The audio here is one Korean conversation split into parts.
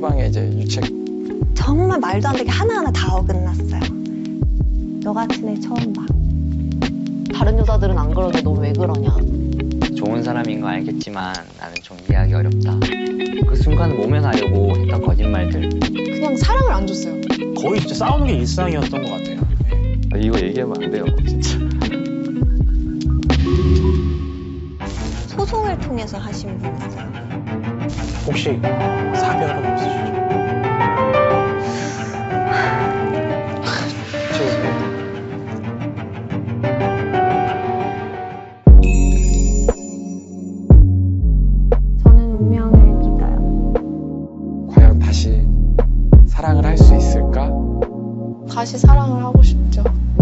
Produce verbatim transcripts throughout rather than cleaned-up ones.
상대방의 이제 유책. 정말 말도 안 되게 하나하나 다 어긋났어요. 너 같은 애 처음 봐. 다른 여자들은 안 그러는데 너 왜 그러냐. 좋은 사람인 거 알겠지만 나는 좀 이해하기 어렵다. 그 순간 모면하려고 했던 거짓말들. 그냥 사랑을 안 줬어요. 거의 진짜 싸우는 게 일상이었던 것 같아요. 네. 아, 이거 얘기하면 안 돼요, 진짜. 소송을 통해서 하신 분 있어요? 혹시 사별은 없으시죠? 저는 운명을 믿어요. 과연 다시 사랑을 할 수 있을까? 다시 사랑을 하고 싶죠.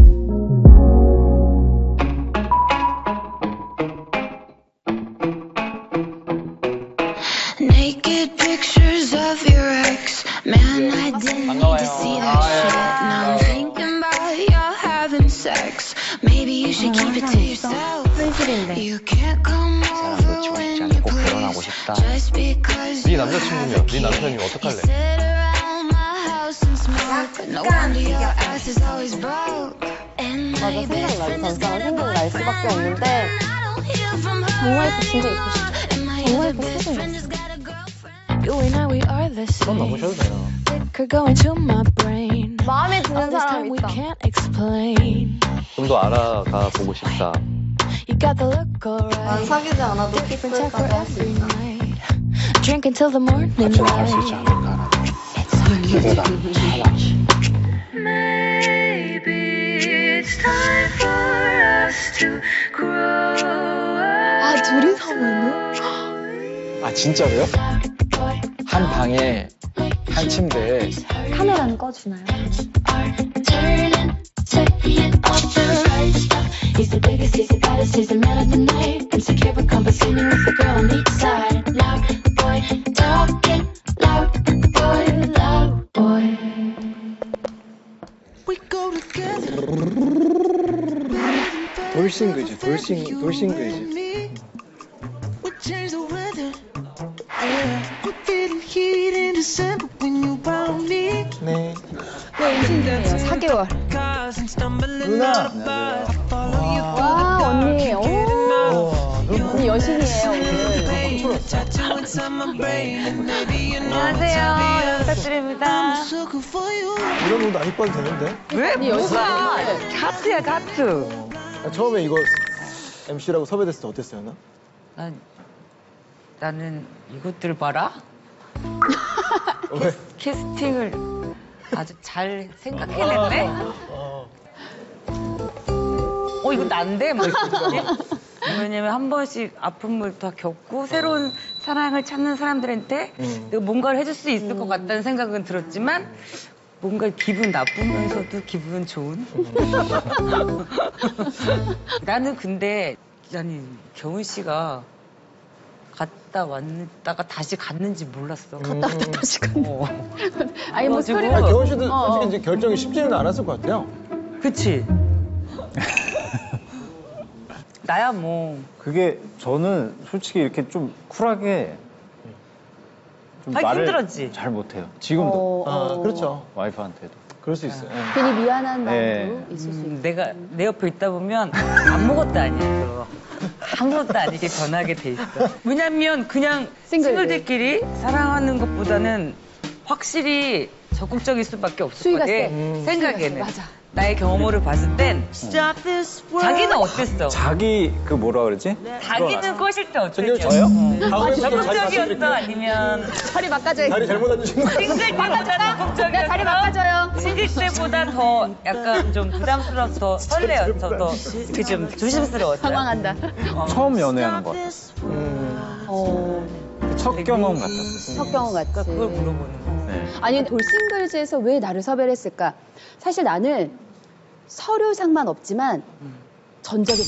Naked pictures of your ex. Man, I didn't need to see that shit. Now I'm thinking about you having sex. Maybe you should keep it to yourself. You can't come over when you please. Just because 네 남자친구면 네 남편이면 어떡할래? sit around my house and smoke. No wonder your ass is always broke. And 맞아, my best friend 생각나요. is 전사는 gonna 생각날 수밖에 없는데 정말 진짜 입고 싶죠. 정말 입고 싶은데. You and I, we are the 그건 same. 넘으셔도 돼요. Liquor going to my brain. 마음에 All 드는 this 사람 time we 있다. can't explain. 좀 더 알아가 보고 싶다. You got the look 난 alright. 사귀지 않아도 Different type for 키스까지 할 수 every 있다. night. Drink until the morning 같이 나갈 수 있지 light. 않을까라는 기대가 차마. Maybe it's time for us to grow. 아, 둘이서 보는? 아, 진짜로요? 한 방에, 한 침대에. 카메라는 꺼주나요? Turning, taking off the right stuff. He's the biggest, he's the baddest, he's the man of the night. Insecure but compensating with the girl on each side. Loud boy, talking loud boy, loud boy. We go together. 돌싱글즈, 돌싱, 돌싱글즈. We change the weather. We're feeling heat in December when you found me. 네. 네, 임신중이에요. 사 개월. 누나! 와, 언니. 오. 언니 여신이에요, 오늘. 안녕하세요. 부탁드립니다. 이런 옷 안 입어도 되는데? 왜? 언니 뭐가? 여신이에요. 가트야, 가트. 아, 처음에 이거 엠씨라고 섭외됐을 때 어땠어요, 나? 난, 나는 이것들 봐라. 왜? 캐스팅을 아주 잘 생각해냈네. 어. 어, 이거 난데? 뭐 이렇게. 왜냐면 한 번씩 아픔을 다 겪고 새로운 사랑을 찾는 사람들한테 음. 내가 뭔가를 해줄 수 있을 것 같다는 생각은 들었지만 뭔가 기분 나쁘면서도 기분 좋은? 나는 근데 아니 겨운 씨가 갔다 왔다가 다시 갔는지 몰랐어. 갔다 왔다 다시 갔네. 어. 아니, 뭐 그래가지고- 스토리가. 아, 겨운 씨도 어. 솔직히 이제 결정이 쉽지는 않았을 것 같아요. 그치? 나야 뭐 그게 저는 솔직히 이렇게 좀 쿨하게 좀 하기 말을 힘들었지? 잘 못해요. 지금도 어, 아, 어. 그렇죠. 와이프한테도. 그럴 수 있어요. 예. 괜히 미안한 마음도 네. 있을 수 있고. 음, 내가 내 옆에 있다 보면 아무것도 아니야. 그거. 아무것도 아니게 변하게 돼 있어. 왜냐면 그냥 싱글들. 싱글들끼리 사랑하는 것보다는 확실히 적극적일 수밖에 없을 수위가 것 같아. 세. 음. 생각에는. 맞아. 나의 경험으로 봤을 땐 자기는 어땠어? 자기 그 뭐라 그러지? 자기는 꼬실 때 저기요, 어땠어? 저요? 어. 다음에 적극적이었어? 아니면 자리 바꿔줘요. 다리 잘못 앉으신 거 싱글 때보다 적극적이었어? 네, 자리 바꿔줘요. 싱글 때보다 더 약간 좀 부담스러워서 더 설레요. 더, 더 이렇게 좀 조심스러웠어요. 당황한다. 처음 연애하는 것 같았어. 음. 어, 첫 경험 같았어. 첫 경험 같지. 그러니까 그걸 물어보는 거. 네. 아니, 돌싱글즈에서 왜 나를 섭외를 했을까? 사실 나는 서류상만 없지만 전적이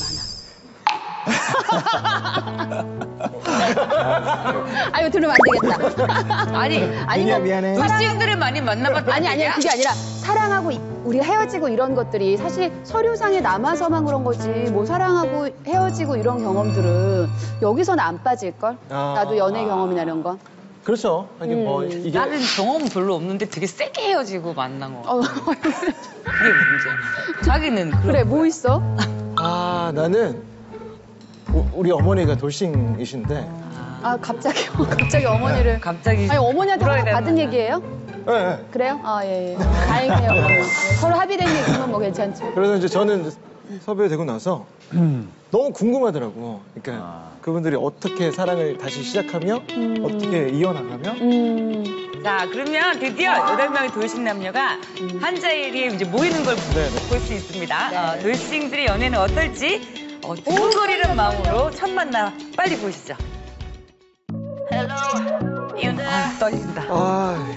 많아. 아, 이거 들으면 안 되겠다. 아니, 아니, 미안해, 뭐 미안해. 돌싱들을 많이 만나봤다. 아니, 아니, 그게 아니라 사랑하고 이- 우리가 헤어지고 이런 것들이 사실 서류상에 남아서만 그런 거지 뭐 사랑하고 헤어지고 이런 경험들은 여기서는 안 빠질걸? 아. 나도 연애 경험이나 이런 거. 그렇죠. 하긴 뭐 음. 이게 다른 경험은 별로 없는데 되게 세게 헤어지고 만난 거 어, 같아. 그게 문제야. 자기는 그런 그래, 뭐 있어? 아 나는 우- 우리 어머니가 돌싱이신데 아, 갑자기, 갑자기 어머니를. 갑자기 아니, 어머니한테 울어야 허락 받은 되나? 얘기예요? 네, 네. 그래요? 아, 예, 예. 다행이네요. 그러면. 네, 서로 합의된 얘기면 뭐 괜찮죠. 그래서 이제 저는 섭외되고 나서 너무 궁금하더라고. 그러니까 아. 그분들이 어떻게 사랑을 다시 시작하며 음. 어떻게 이어나가며 음. 자, 그러면 드디어 여덟 명의 돌싱 남녀가 한 자리에 이제 모이는 걸 볼 수 네, 네. 있습니다. 네. 어, 돌싱들의 연애는 어떨지 어, 두근거리는 마음으로 첫 만남 빨리 보시죠. 아, 떨린다. 아,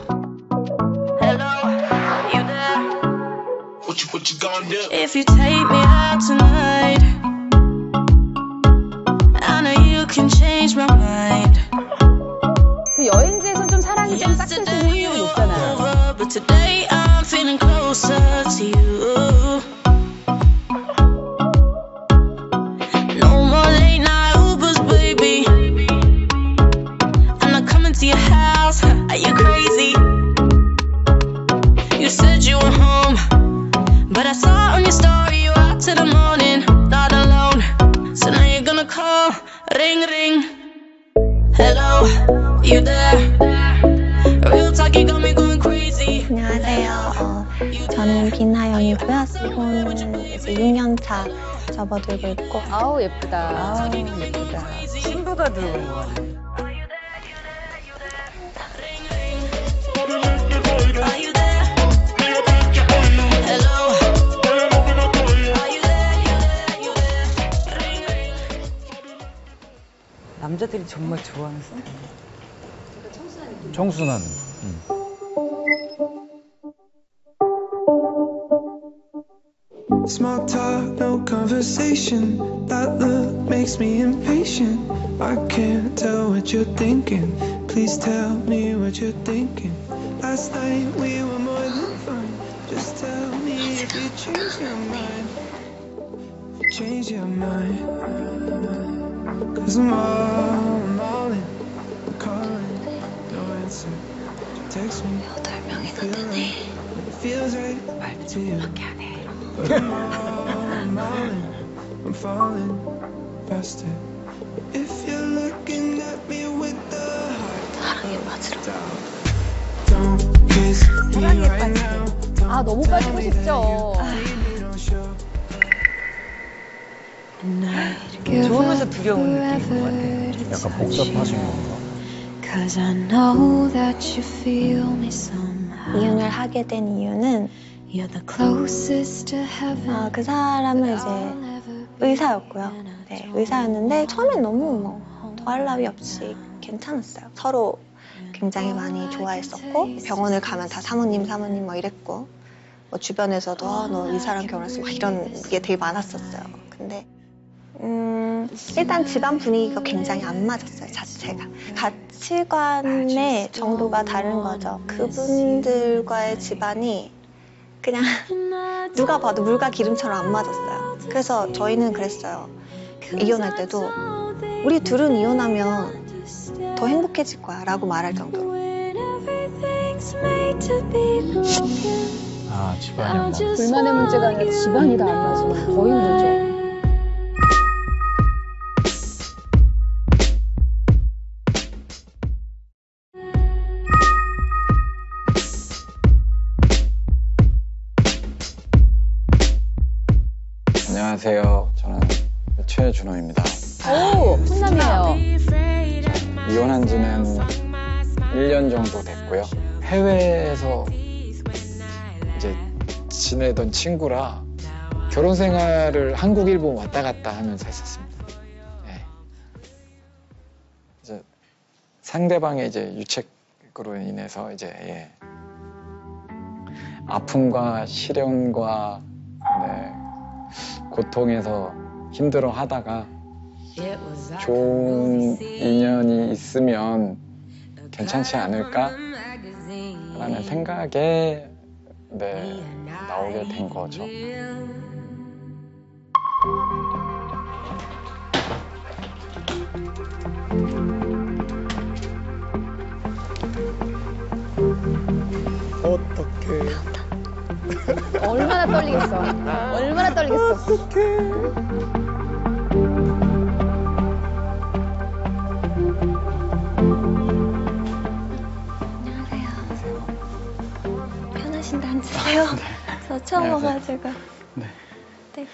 If you take me out tonight, I know you can change my mind. 그 여행지에선 좀 사랑이 좀 싹쓸 수 있는 Yesterday you 확률이 were 높잖아요. over, but today I'm feeling closer to you. No more late night Ubers, baby. I'm not coming to your house. Are you crazy? You said you were home, but I saw on your story you out till the morning, not alone. So now you're gonna call, ring ring. Hello, you there? Real talk, you got me going crazy. 안녕하세요. 어, 저는 비나영이고요. 이거는 이제 육 년 차 접어들고 있고 아우, 예쁘다. 아우, 예쁘다. 신부가 들어온 거 같아. Are you there? Hello. Are you there? You there? You there? Ring ring. 남자들이 정말 좋아하는 스타일. 청순한. Small talk, no conversation. That look makes me impatient. I can't tell what you're thinking. Please tell me what you're thinking. Last night we were more than fine. Just tell me if you change your mind. If you change your mind. Cause I'm all, I'm all in. I'm calling, no answer. Text me. 여덟 명이나 되네. It feels right to you. But I'm all, I'm all in. I'm falling faster. If you're looking at me with the heart, 사랑에 맞으러. don't kiss me right now. 아, 너무 빠지고 싶죠. 좋으면서 두려운 느낌인 것 같아요. 약간 복잡하신 건가? Cause I know that you feel me somehow. 이혼을 하게 된 이유는 You're the closest to heaven. 어, 그 사람은 이제 의사였고요. 네, 의사였는데 처음엔 너무 뭐 더할 나위 없이 괜찮았어요. 서로 굉장히 많이 좋아했었고 병원을 가면 다 사모님 사모님 뭐 이랬고 뭐 주변에서도 어, 너 의사랑 결혼했어 막 이런 게 되게 많았었어요. 근데 음, 일단 집안 분위기가 굉장히 안 맞았어요. 자체가 가치관의 정도가 다른 거죠. 그분들과의 집안이 그냥 누가 봐도 물과 기름처럼 안 맞았어요. 그래서 저희는 그랬어요. 이혼할 때도 우리 둘은 이혼하면 더 행복해질 거야 라고 말할 정도로. 아, 집안이 안 맞아. 불만의 문제가 아니라 집안이 다 안 맞으면 더 힘들죠. 안녕하세요. 저는 최준호입니다. 오, 훈남이에요. 이혼한 지는 일 년 정도 됐고요. 해외에서 이제 지내던 친구라 결혼 생활을 한국, 일본 왔다 갔다 하면서 했었습니다. 네. 이제 상대방의 이제 유책으로 인해서 이제 예. 아픔과 시련과 네. 고통에서 힘들어 하다가 좋은 인연이 있으면 괜찮지 않을까? 라는 생각에 네, 나오게 된 거죠. 어떡해. 얼마나 떨리겠어. 얼마나 떨리겠어. 안녕하세요. 편하신데 앉으세요. 저 처음 와가지고. 네. 네.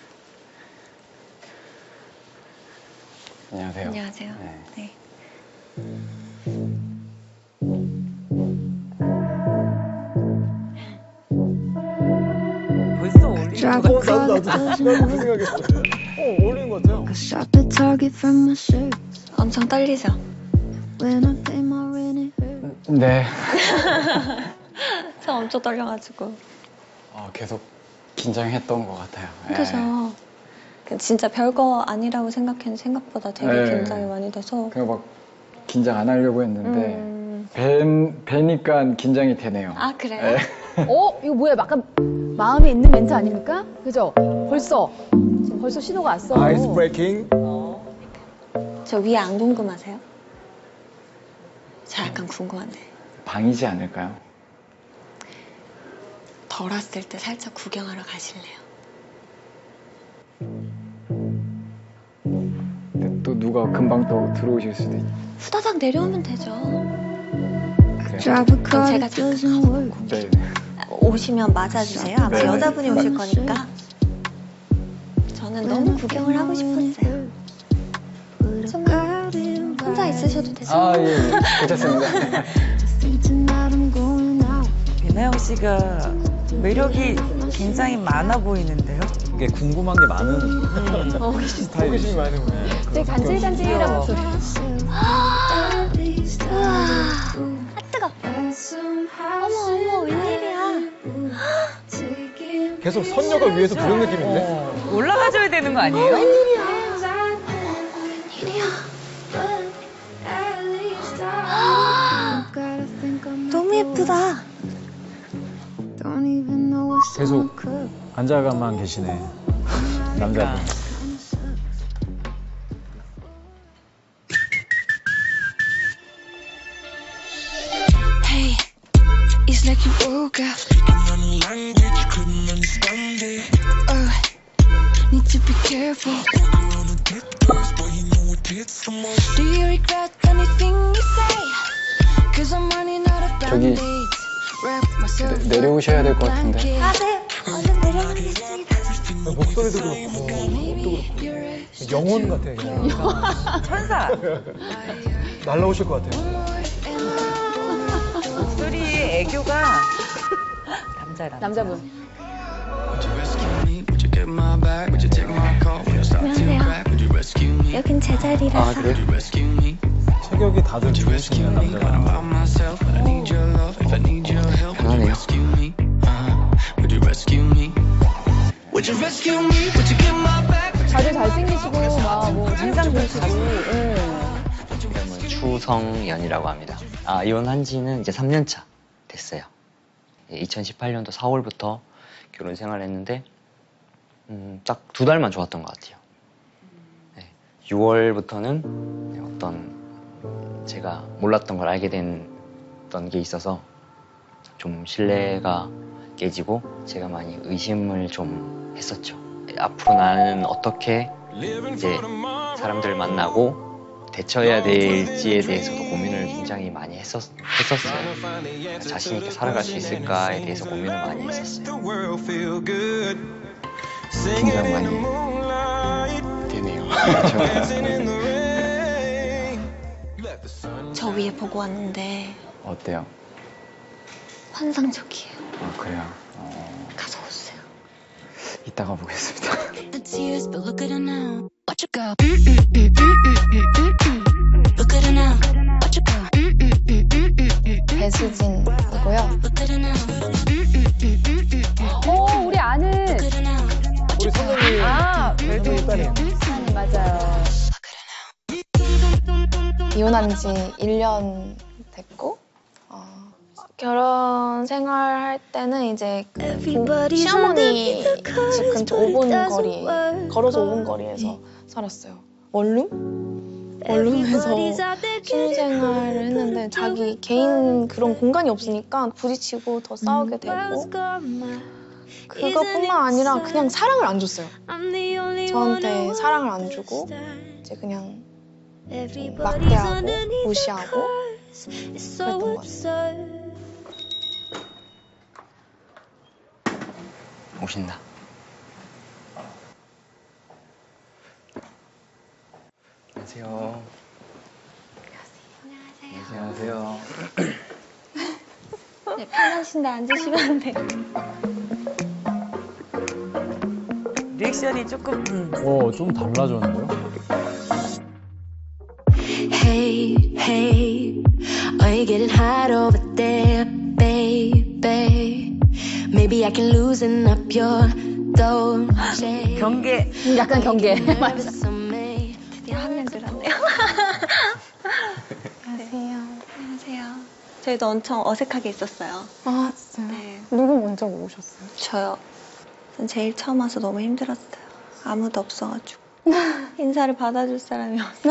안녕하세요. 안녕하세요. 네. 네. 벌써 어울리는 것 어, 같아. 나도, 나도. 나도 그 생각했어. 어, 어울리는 것 같아요. Shop at Target for my shirt. 엄청 떨리죠? When I pay my rent, it hurts. 네. 저 엄청 떨려가지고. 어, 계속 긴장했던 것 같아요. 예. 그죠? 그 진짜 별거 아니라고 생각했는데 생각보다 되게 네. 긴장이 많이 돼서. 그냥 막 긴장 안 하려고 했는데 음... 뵌, 뵈니까 긴장이 되네요. 아 그래요? 예. 어? 이거 뭐야? 약간 마음에 있는 멘트 아닙니까? 그죠? 벌써. 지금 벌써 신호가 왔어. 아이스 브레이킹. 저 위에 안 궁금하세요? 저 약간 궁금한데. 방이지 않을까요? 덜 왔을 때 살짝 구경하러 가실래요? 근데 또 누가 금방 또 들어오실 수도 있... 후다닥 내려오면 되죠. 그래요? Drive a car 제가 that doesn't work. 네. 오시면 맞아주세요. 아마 네. 여자분이 오실 거니까. 저는 너무 구경을 하고 싶었어요. 정말 혼자 있으셔도 되죠? 아, 예, 예. 괜찮습니다. Tonight I'm going out. 배나영 씨가 매력이 굉장히 많아 보이는데요. 이게 궁금한 게 많은 스타일이 호기심이 많은 거예요. 되게 간질간질한 목소리. 아 뜨거. 어머 어머 웬일이야. 계속 선녀가 위에서 부른 느낌인데? 어, 올라가줘야 되는 거 아니에요? 웬일이야. 너무 예쁘다. Don't even know what 계속 someone could. 앉아가만 계시네. 남자분. Hey, it's like you woke up. Uh, need to be careful. Do you regret anything you say? Cause I'm running out of 저기 band-aids. Wrap myself 내, 내려오셔야 될 것 up in 같은데. 아 네. 얼른 내려가겠습니다. 목소리도 그렇고, 옷도 그렇고. 영혼 같아요, 영혼. 천사. 날라오실 것 같아요. 목소리의 애교가 남자야 남자. 남자분. 안녕하세요. 여긴 제 자리라서. 아, 그래요? 체격이 다들 좋으시네요, 남자가. 편하네요. 다들 잘생기시고 막뭐 인상 좋으시고. 예. 이름은 추성연이라고 합니다. 아, 이혼한 지는 이제 삼 년 차 됐어요. 이천십팔 년도 사월부터 결혼 생활을 했는데 음, 딱 두 달만 좋았던 것 같아요. 네, 유월부터는 어떤 제가 몰랐던 걸 알게 됐던 게 있어서 좀 신뢰가 깨지고 제가 많이 의심을 좀 했었죠. 앞으로 나는 어떻게 이제 사람들을 만나고 대처해야 될지에 대해서도 고민을 굉장히 많이 했었, 했었어요. 자신 있게 살아갈 수 있을까에 대해서 고민을 많이 했었어요. 긴장 많이 되네요. 그렇죠? 저 위에 보고 왔는데 어때요? 환상적이에요. 아, 그래요? 어... 가서 오세요. 이따가 보겠습니다. The tears, but look at her now. Watch her go. Look at her now. Watch her go. 배수진이고요. Look at her now. 어, 우리 아는. Look at her now. 우리 선생님. 아, 그래도 딸이에요. 아니, 맞아요. 이혼한 지 일 년 됐고 어, 결혼 생활할 때는 이제 부, 시어머니 집 근처 오 분 거리 걸어서 오 분 거리에서 살았어요. 원룸? 원룸에서 취미생활을 했는데 자기 개인 그런 공간이 없으니까 부딪히고 더 싸우게 되고 그것뿐만 아니라 그냥 사랑을 안 줬어요. 저한테 사랑을 안 주고 이제 그냥 좀 막대하고 무시하고 그랬던 것 같아요. 오신다. 안녕하세요. 안녕하세요. 네, 편하신데 앉으시면 안 돼요. 리액션이 조금 음. 어, 좀 달라졌는데요? Hey, hey, are you getting hot over there, baby? Maybe I can loosen up your Dolce. 경계. 약간 경계. 드디어 한 명 들었네요. 안녕하세요. 안녕하세요. 저희도 엄청 어색하게 있었어요. 아 진짜요? 네. 누구 먼저 오셨어요? 저요. 전 제일 처음 와서 너무 힘들었어요. 아무도 없어가지고. 인사를 받아줄 사람이 없어.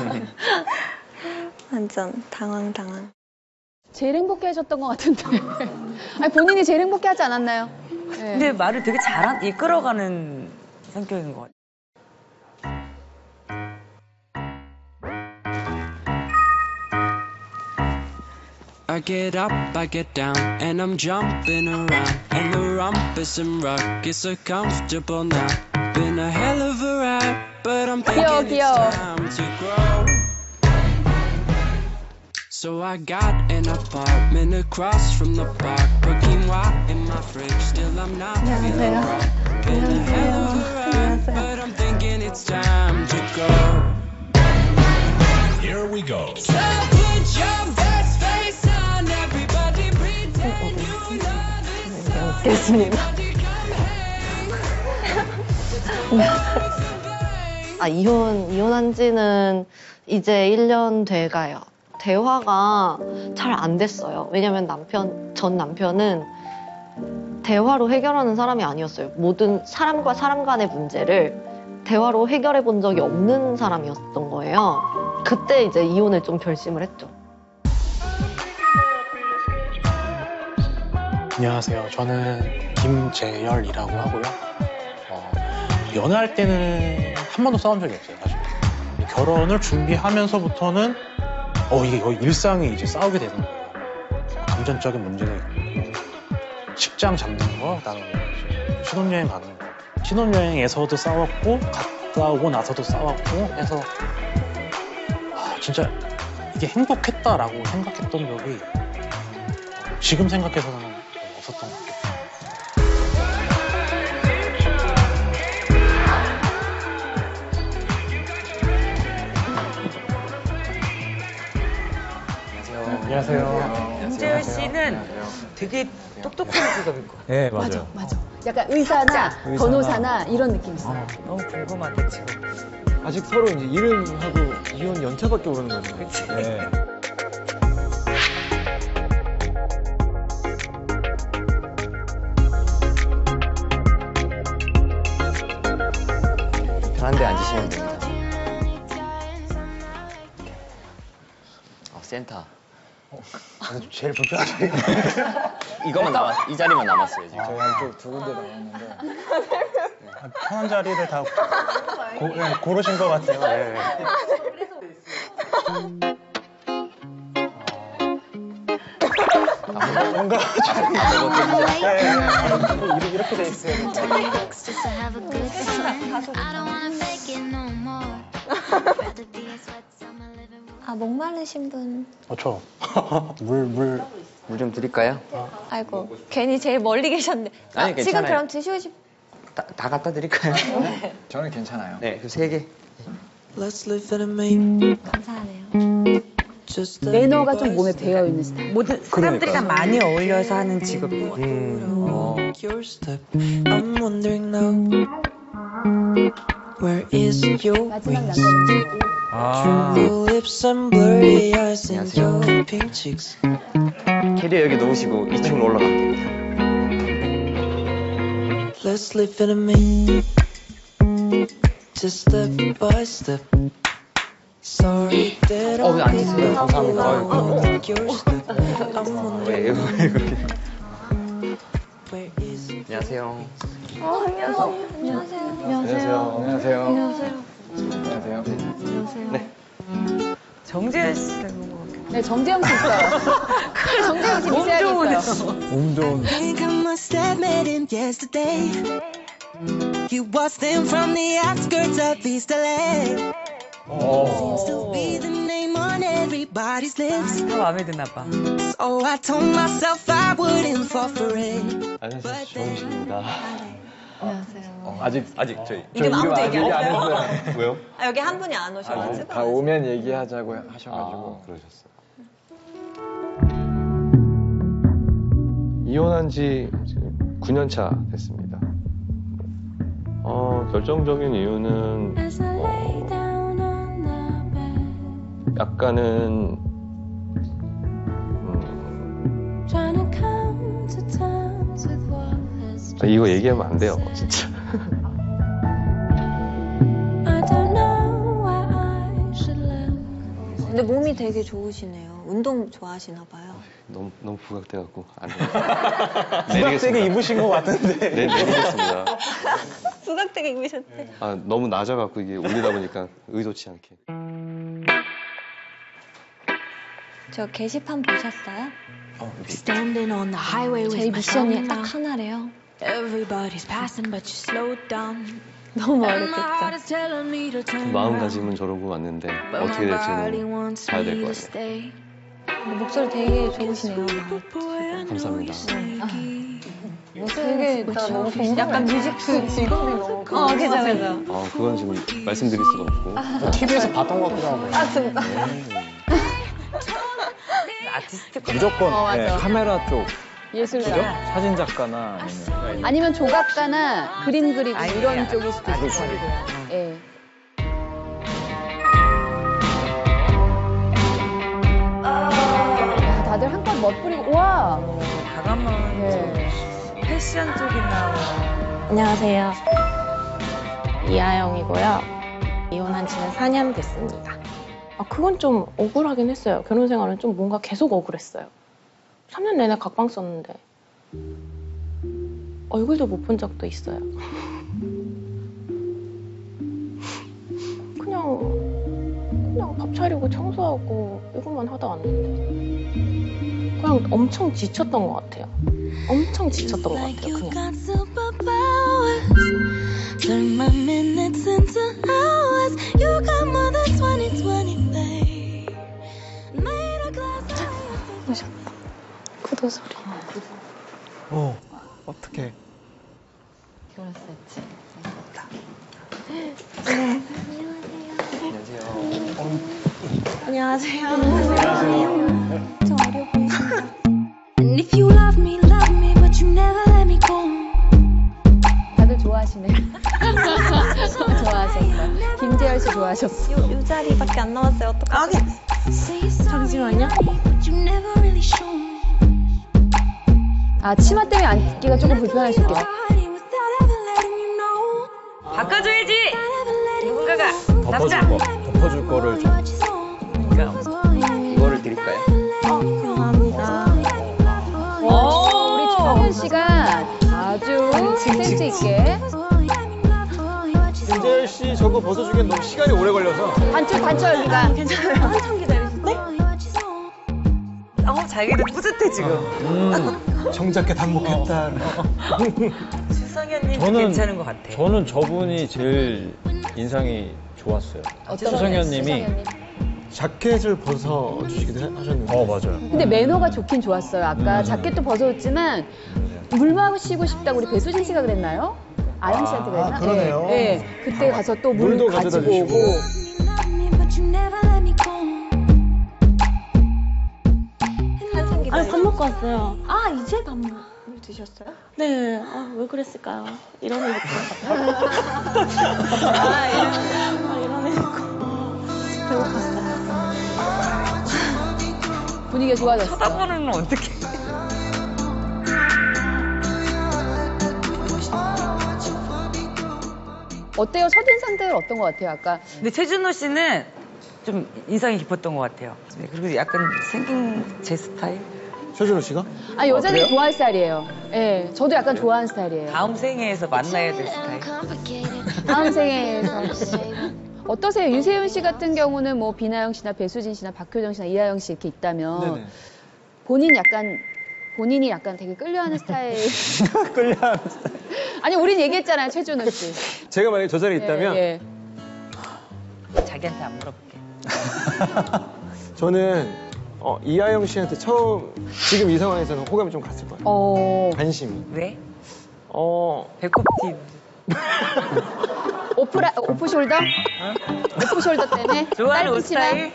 완전 당황 당황. 제일 행복해하셨던 것 같은데. 아니, 본인이 제일 행복해하지 않았나요? 네. 근데 말을 되게 잘한 이끌어가는 성격인 것 같아요. I get up, I get down, and I'm jumping around. And the rumpus and rug is so comfortable now. Been a hell of a ride, but I'm thinking it's time to grow. So I got an apartment across from the park. Put quinoa in my fridge, still I'm not feeling right. Been a hell of a ride, but I'm thinking it's time to go. Here we go. So put your best face on, everybody pretend you know this song. 됐습니다. 아, 이혼, 이혼한 지는 이제 일 년 돼가요. 대화가 잘 안 됐어요. 왜냐면 남편, 전 남편은 대화로 해결하는 사람이 아니었어요. 모든 사람과 사람 간의 문제를 대화로 해결해 본 적이 없는 사람이었던 거예요. 그때 이제 이혼을 좀 결심을 했죠. 안녕하세요. 저는 김재열이라고 하고요. 어, 연애할 때는 한 번도 싸운 적이 없어요, 사실. 결혼을 준비하면서부터는 어 이게 거의 일상이 이제 싸우게 되는 거예요. 금전적인 문제가 있고, 식장 잡는 거, 그다음에 신혼여행 가는 거. 신혼여행에서도 싸웠고, 갔다 오고 나서도 싸웠고 해서 아, 진짜 이게 행복했다라고 생각했던 적이 지금 생각해서는 없었던 것 같아요. 안녕하세요. 김재열 씨는 되게 똑똑한 직업인 것 같아요. 네, 맞아요. 맞아, 맞아. 약간 의사나 의사나. 변호사나 이런 느낌 있어요. 너무 궁금하다, 지금. 아직 서로 이제 이름하고 이혼 연차밖에 모르는 거죠. 그치? 네. 편한 데 앉으시면 됩니다. 어, 센터. 어, 제일 불편한 자리가 이거만 남았, 이 자리만 남았어요, 지금. 저희 한쪽 두 군데 나왔는데. 편한 자리를 다 고, 네, 고르신 것 같아요. 네. 아, 뭔가 자리 네, 이렇게 돼 있어요. 아, 목마르신 분. 어, 저. 물, 물. 물 좀 드릴까요? 아이고, 괜히 제일 멀리 계셨네. 아니, 아, 지금 괜찮아요. 그럼 드시고 싶... 다, 다 갖다 드릴까요? 저는 괜찮아요. 네, 그 세 개. Let's live in a main. 감사하네요. 매너가 좀 몸에 배어 있는 스타일. 모든 사람들이랑 많이 어울려서 하는 직업인 것 같아요. 음, 어. Your step. I'm wondering now. Where is your 마지막 wings? 남자분. 아. True lips and blurry eyes and your pink cheeks. 캐리어 여기 놓으시고 이 층으로 올라가면 됩니다. Let's live in a main. Just step by step. 어, 왜 안 드세요? 감사합니다. 왜, 왜 그렇게. 안녕하세요. 어, 안녕하세요. 안녕하세요. 안녕하세요. 안녕하세요. 안녕하세요. 네. 정재현 씨 닮은 것 같아요. 네, 정재영 씨 있어요. 정재영 씨 미세하겠어요. 몸 좋은. think I must have met him yesterday. He was them from the outskirts of East L A. Seems to be the name on everybody's lips. 다 마음에 드나 봐. So I told myself I wouldn't fall for it. 안녕하세요. 조홍식입니다. 안녕하세요. 어, 아직 아직 저희. 이름 아무도 얘기 안 안 했어요? 했어요. 왜요? 아, 여기 한 분이 안 아, 오셔가지고. 다 오면 얘기하자고 하셔가지고. 아, 그러셨어요. 이혼한 지 지금 구 년 차 됐습니다. 어, 결정적인 이유는 어, 약간은 음, 아, 이거 얘기하면 안 돼요, 진짜. 근데 몸이 되게 좋으시네요. 운동 좋아하시나 봐요. 너무 너무 부각돼갖고 안 돼요. 부각되게 입으신 것 같은데. 네, 내리겠습니다. 부각되게 입으셨대. 아, 너무 낮아갖고 이게 올리다 보니까 의도치 않게. 저 게시판 보셨어요? 어, 여기. Standing on the highway 저희 with my 미션이 thumb 딱 out. 하나래요. Everybody's passing, but you slowed down. 너무 And my heart 어렵겠죠? is telling me to turn around. 마음가짐은 저러고 왔는데 But 어떻게 my body 될지는 wants 봐야 me 될 to 것 같아요. stay. 근데 목소리 되게 좋으시네요. 감사합니다. 되게 나 너무 공감. 약간 뮤직스 직업이 너무. 어, 그죠, 그죠. 아, 그건 지금 말씀드릴 수가 없고. 티비에서 봤던 것 같기도 하고. 아, 진짜. 아티스트 무조건 어, 맞아. 네, 카메라 쪽. 예술가. 그죠? 사진 작가나 아니면 아니면 조각가나 그림 그리고 아니, 이런 아니, 쪽일 수도 아니, 있고. 아니. 예. 야, 다들 한껏 멋부리고, 와! 가감은 네. 패션 쪽이나 뭐. 안녕하세요. 이하영이고요. 이혼한 지는 사 년 됐습니다. 아, 그건 좀 억울하긴 했어요. 결혼 생활은 좀 뭔가 계속 억울했어요. 삼 년 내내 각방 썼는데 얼굴도 못 본 적도 있어요. 그냥 그냥 밥 차리고 청소하고 이것만 하다 왔는데 그냥 엄청 지쳤던 것 같아요. 엄청 지쳤던 것 같아요. 그냥. Turn my minutes into hours. You got more than twenty twenty, babe. Made a glass of 구도 소리. 어, 어떡해. 결혼했지. 안녕하세요. 안녕하세요. 좀 어려 보이신다. And if you love me, love me, but you never let me go. 다들 좋아하시네. 좋아하셨어. 김재열 씨 좋아하셨어. 요, 요 자리밖에 안 남았어요. 어떡하지? 잠시만요. But you never really show me. 아, 치마 때문에 앉기가 조금 불편할 수 있겠다. 바꿔줘야지! 누군가가 덮어줄 남자! 거, 덮어줄 거를 좀. 이거를 드릴까요? 감사합니다. 오, 우리 정은 씨가 아주 센스 있게. 김재열 씨 저거 벗어주기엔 너무 시간이 오래 걸려서. 단추, 단추 여기가. 괜찮아요. 한참 기다리셨네? 어, 자기도 뿌듯해, 지금. 음, 정작게 단목했다. 수성현님 저는- 괜찮은 것 같아. 저는 저분이 제일 인상이 좋았어요. 어떤 수성현님이. 수성현님? 자켓을 벗어주시기도 하- 하셨는데. 어, 맞아요. 근데 매너가 좋긴 좋았어요. 아까 음. 자켓도 벗어줬지만 물 마시고 싶다고 우리 배수진 씨가 그랬나요? 아영 씨한테 그랬나? 아, 그러네요. 네, 네. 그때 가서 또 물 물도 가져다 가지고 주시고. 오고. But you never let me go. 한참 기다리셨어요. 아니 밥 먹고 왔어요. 아, 이제 밥을 드셨어요? 네. 아, 왜 그랬을까요? 이런 애 있고. 아, 이런. 아, 이런 애 있고. 배고팠어요. 분위기가 좋아졌어. 쳐다보는 건 어떡해. 어때요? 첫인상들 어떤 것 같아요? 아까 근데 최준호 씨는 좀 인상이 깊었던 것 같아요. 네, 그리고 약간 생긴 제 스타일? 최준호 씨가? 아 여자들이 그래요? 좋아할 스타일이에요. 예, 네, 저도 약간 좋아하는 스타일이에요. 다음 생애에서 만나야 될 스타일? 다음 생에서 어떠세요? 유세윤 씨 같은 경우는 뭐 비나영 씨나 배수진 씨나 박효정 씨나 이하영 씨 이렇게 있다면 네네. 본인 약간 본인이 약간 되게 끌려하는 스타일. 끌려하는 스타일. 아니 우린 얘기했잖아요, 최준호 씨. 제가 만약에 저 자리에 있다면 예, 예. 자기한테 안 물어볼게. 저는 어, 이하영 씨한테 처음 지금 이 상황에서는 호감이 좀 갔을 거예요. 어. 관심이. 왜? 어. 배꼽티. 오프라 오프숄더? 오프숄더 때문에? 좋아하는 옷 짧은 치마? 스타일?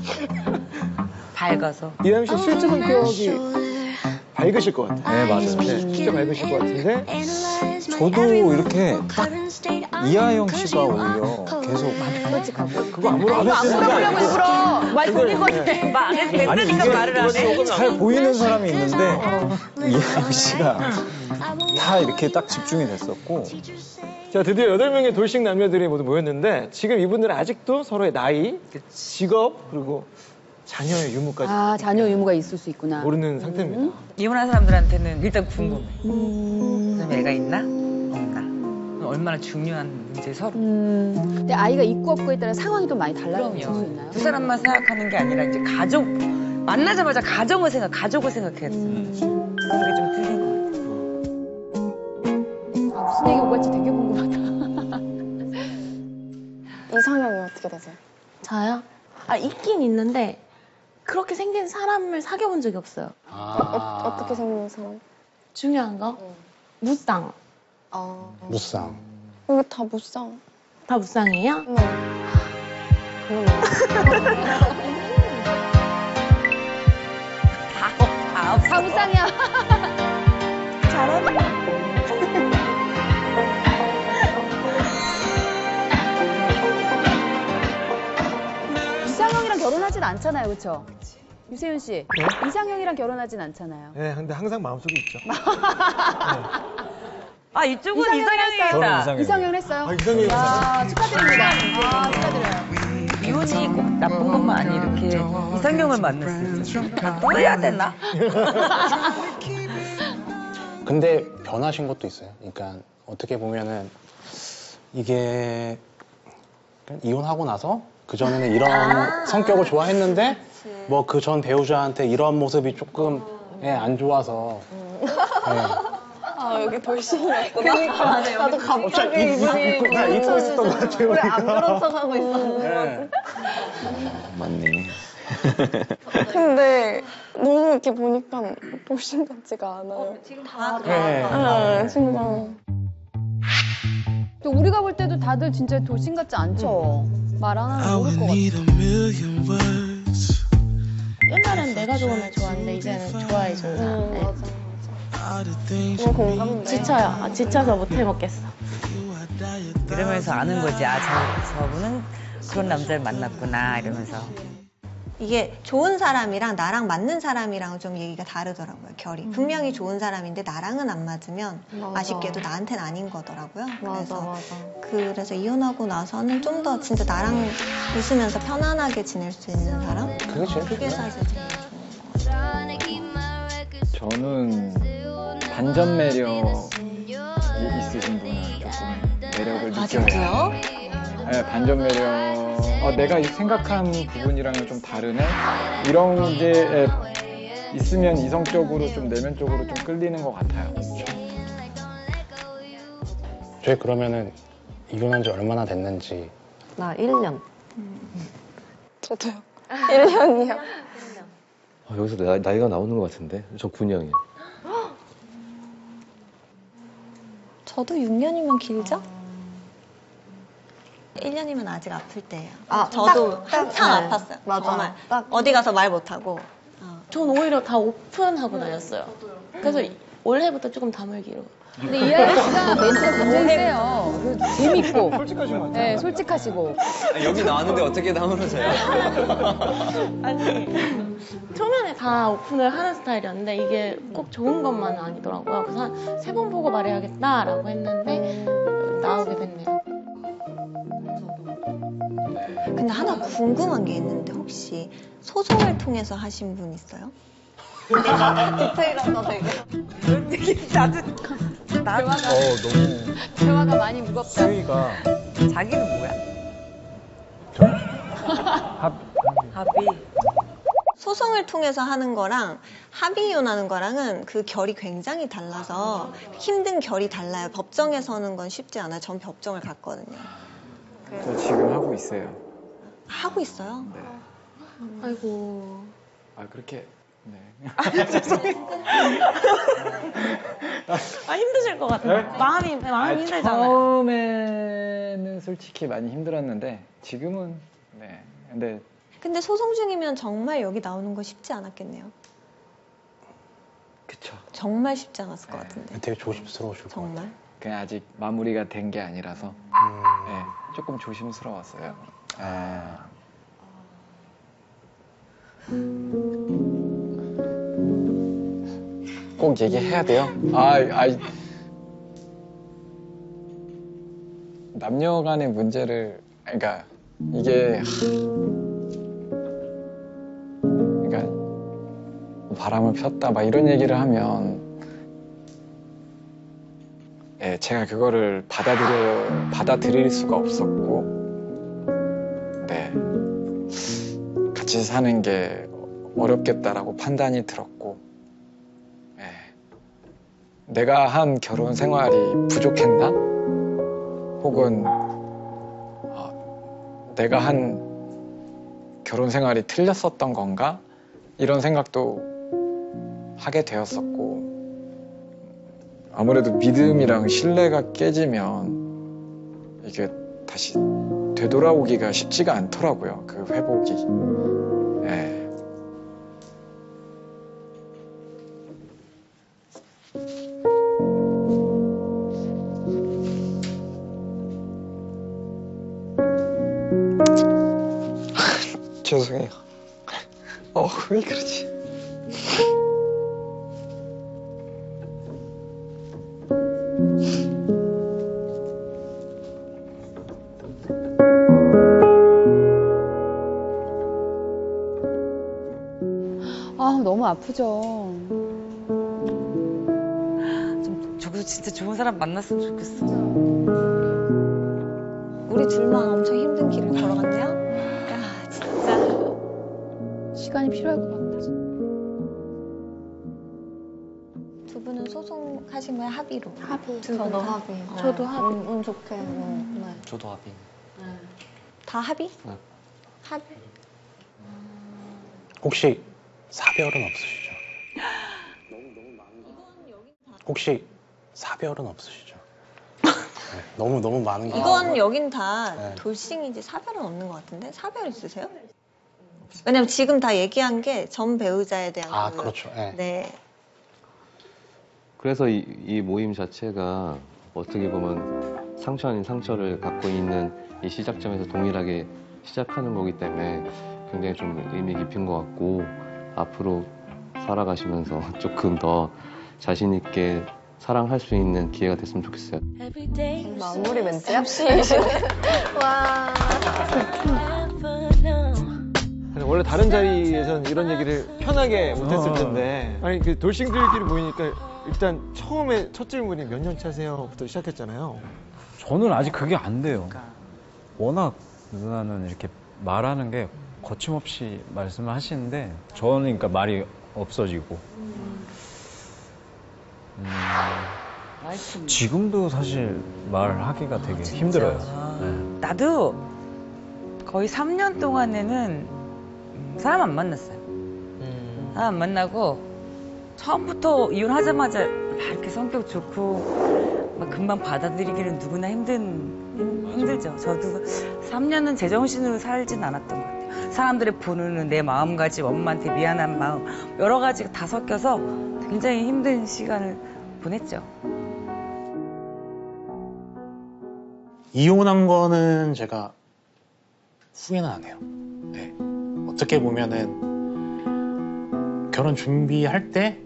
밝아서. 이하영 씨 실제로 기억이 밝으실 것 같아요. 네, 맞아요. 네, 진짜 밝으실 것 같은데 저도 이렇게 딱 이하영 씨가 오히려 계속 솔직하고. 그거 안 물어보고 안 물어보려고 일부러 말 돌린 건데. 말 안 해도 아니 된다니까 말을 안 해. 이게 잘 보이는 사람이 있는데 이하영 씨가 다 이렇게 딱 집중이 됐었고 자, 드디어 여덟 명의 돌싱 남녀들이 모두 모였는데 지금 이분들은 아직도 서로의 나이, 직업, 그리고 자녀의 유무까지 아 자녀 유무가 있을 수 있구나. 모르는 상태입니다. 이혼한 사람들한테는 일단 궁금해. 그럼 애가 있나? 없나? 얼마나 중요한 문제 서로. 음, 근데 아이가 있고 없고에 따라 상황이 또 많이 달라질 수 있나요? 두 사람만 생각하는 게 아니라 이제 가족 만나자마자 가정을 생각, 가족을 생각했어. 음. 그게 좀 틀린 것 같아. 아, 무슨 얘기 오고 갈지 되게 궁금하다. 이상형이 어떻게 되세요? 저요? 아 있긴 있는데 그렇게 생긴 사람을 사귀어본 적이 없어요. 어, 어떻게 생긴 사람? 중요한 거? 무쌍. 아, 무쌍. 여기 다 무쌍. 다 무쌍이에요? 네. 다, 다 무쌍이야. 잘하네. 이상형이랑 결혼하진 않잖아요, 그렇죠? 유세윤 씨, 네? 이상형이랑 결혼하진 않잖아요. 네, 근데 항상 마음속에 있죠. 아 이쪽은 이상형이랑 이상형이다. 저는 이상형. 이상형을 했어요. 아, 이상형이 아, 축하드립니다. 아, 축하드려요. 이혼이 꼭 나쁜 것만 아니 이렇게 이상형을 만날 수 있어. 아, 또 해야 되나? 근데 변하신 것도 있어요. 그러니까 어떻게 보면은 이게 이혼하고 나서 그 전에는 이런 아. 성격을 좋아했는데 뭐 그 전 배우자한테 이런 모습이 조금 예, 안 좋아서 예. 아, 여기 돌싱이었구나. 나도 갑자기 이분이 나 잊고 있었던 것 같아요. 왜 안 그런 척 하고 있었는데. 맞네. 근데 너무 이렇게 보니까 돌싱 같지가 않아요. 지금 다 네. 아, 진짜. 또 우리가 볼 때도 다들 진짜 돌싱 같지 않죠? 말 안 하면 모를 것 같아. 옛날엔 내가 좋으면 좋았는데 이제는 좋아해준다. 네. 너무 공감돼. 지쳐요. 아, 지쳐서 못 해먹겠어. 이러면서 아는 거지. 아, 저, 저분은 그런 남자를 만났구나 이러면서. 이게 좋은 사람이랑 나랑 맞는 사람이랑은 좀 얘기가 다르더라고요, 결이. 분명히 좋은 사람인데 나랑은 안 맞으면 맞아. 아쉽게도 나한테는 아닌 거더라고요. 맞아, 그래서 맞아. 그래서 이혼하고 나서는 좀 더 진짜 나랑 웃으면서 편안하게 지낼 수 있는 사람? 그게 제일 그게 중요해요. 사실 제일 좋은 것 같아요. 저는 반전 매력이 있으신 분은 조금 매력을 아, 느껴요. 진짜요? 네, 반전 매력. 어, 내가 생각한 부분이랑은 좀 다르네? 이런 게 있으면 이성적으로 좀 내면적으로 좀 끌리는 것 같아요. 저희 그러면은 이혼한 지 얼마나 됐는지 나 일 년. 저도요. 일 년이요. 아, 여기서 나, 나이가 나오는 것 같은데? 저 구 년이에요. 저도 육 년이면 길죠? 일 년이면 아직 아플 때예요. 아, 저도 딱, 딱, 한참 네. 아팠어요. 맞아. 정말. 딱. 어디 가서 말 못하고. 전 오히려 다 오픈하고 다녔어요. 그래서 올해부터 조금 다물기로. 근데 이하연 씨가 멘트가 굉장히 세요. 그 재밌고. 솔직하신 것 같아요. 네, 솔직하시고. 여기 나왔는데 어떻게 나오러져요? 아니 초면에 다 오픈을 하는 스타일이었는데 이게 꼭 좋은 것만은 아니더라고요. 그래서 한 세 번 보고 말해야겠다라고 했는데 나오게 됐네요. 근데 근데 하나 궁금한 게 있는데 혹시 소송을 통해서 하신 분 있어요? 디테일하다 되게. 그런 얘기 나도 나도 대화가, 어, 너무 대화가 많이 무겁다. 수위가 자기는 뭐야? 합, 합의. 소송을 통해서 하는 거랑 합의 이혼하는 거랑은 그 결이 굉장히 달라서 힘든 결이 달라요. 법정에서 하는 건 쉽지 않아요. 전 법정을 갔거든요. 저 지금 하고 있어요. 하고 있어요? 네. 아이고. 아 그렇게 네. 아 힘드실 것 같아요. 네? 마음이 마음이 아니, 힘들잖아요. 처음에는 솔직히 많이 힘들었는데 지금은 네. 근데 근데 소송 중이면 정말 여기 나오는 거 쉽지 않았겠네요. 그쵸. 정말 쉽지 않았을 것 같은데. 되게 조심스러우실 것 같아요. 정말? 그냥 아직 마무리가 된 게 아니라서 음. 네, 조금 조심스러웠어요. 아. 꼭 얘기해야 돼요? 아, 아, 남녀 간의 문제를, 그러니까 이게, 그러니까 바람을 폈다 막 이런 얘기를 하면, 예, 제가 그거를 받아들여, 받아들일 수가 없었고, 네. 같이 사는 게 어렵겠다라고 판단이 들었고, 예. 내가 한 결혼 생활이 부족했나? 혹은, 어, 내가 한 결혼 생활이 틀렸었던 건가? 이런 생각도 하게 되었었고, 아무래도 믿음이랑 신뢰가 깨지면 이게 다시 되돌아오기가 쉽지가 않더라고요. 그 회복이. 예. 죄송해요. 어, 왜 그러지? 아, 너무 아프죠. 좀 저기서 진짜 좋은 사람 만났으면 좋겠어. 우리 둘만 엄청 힘든 길을 걸어갔네요? 야, 진짜. 시간이 필요할 것 같다. 두 분은 소송하신 거예요? 합의로? 합의. 두 저도 분 다? 합의. 네. 저도 합의. 운, 운 좋게. 음, 네. 저도 합의. 다 합의? 네. 합의? 혹시 사별은 없으시죠? 혹시 사별은 없으시죠? 네, 너무 너무 많은 게 이건 여긴 다 네. 돌싱이지 사별은 없는 것 같은데? 사별 있으세요? 왜냐면 지금 다 얘기한 게 전 배우자에 대한 아 그- 그렇죠. 네. 네. 그래서 이, 이 모임 자체가 어떻게 보면 상처 아닌 상처를 갖고 있는 이 시작점에서 동일하게 시작하는 거기 때문에 굉장히 좀 의미 깊은 것 같고 앞으로 살아가시면서 조금 더 자신 있게 사랑할 수 있는 기회가 됐으면 좋겠어요. 마무리 멘트야? 와. 원래 다른 자리에서는 이런 얘기를 편하게 못했을 어. 텐데 아니 그 돌싱들끼리 모이니까 일단 처음에 첫 질문이 몇 년 차세요?부터 시작했잖아요. 저는 아직 그게 안 돼요. 워낙 누나는 이렇게 말하는 게 거침없이 말씀을 하시는데 저는 그러니까 말이 없어지고 음, 지금도 사실 말하기가 되게 힘들어요. 네. 나도 거의 삼 년 동안에는 사람 안 만났어요. 사람 안 만나고 처음부터 이혼하자마자 이렇게 성격 좋고 막 금방 받아들이기는 누구나 힘든 힘, 힘들죠. 저도 삼 년은 제정신으로 살진 않았던 것 같아요. 사람들의 보는 내 마음가짐, 엄마한테 미안한 마음 여러 가지가 다 섞여서 굉장히 힘든 시간을 보냈죠. 이혼한 거는 제가 후회는 안 해요. 네. 어떻게 보면은 결혼 준비할 때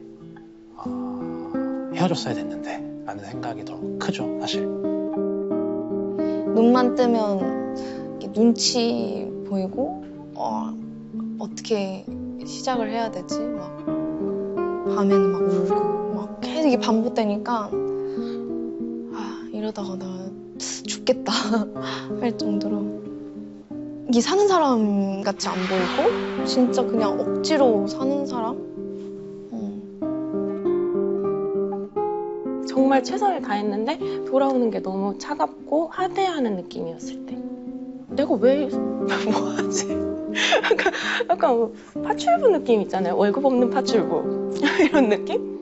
어, 헤어졌어야 됐는데 라는 생각이 더 크죠, 사실. 눈만 뜨면 이렇게 눈치 보이고 어, 어떻게 시작을 해야 되지? 막 밤에는 막 울고 막 계속 이게 반복되니까 아 이러다가 나 죽겠다 할 정도로 이게 사는 사람 같이 안 보이고 진짜 그냥 억지로 사는 사람? 정말 최선을 다했는데 돌아오는 게 너무 차갑고 하대하는 느낌이었을 때 내가 왜 뭐하지? 약간, 약간 뭐 파출부 느낌 있잖아요. 월급 없는 파출부 이런 느낌?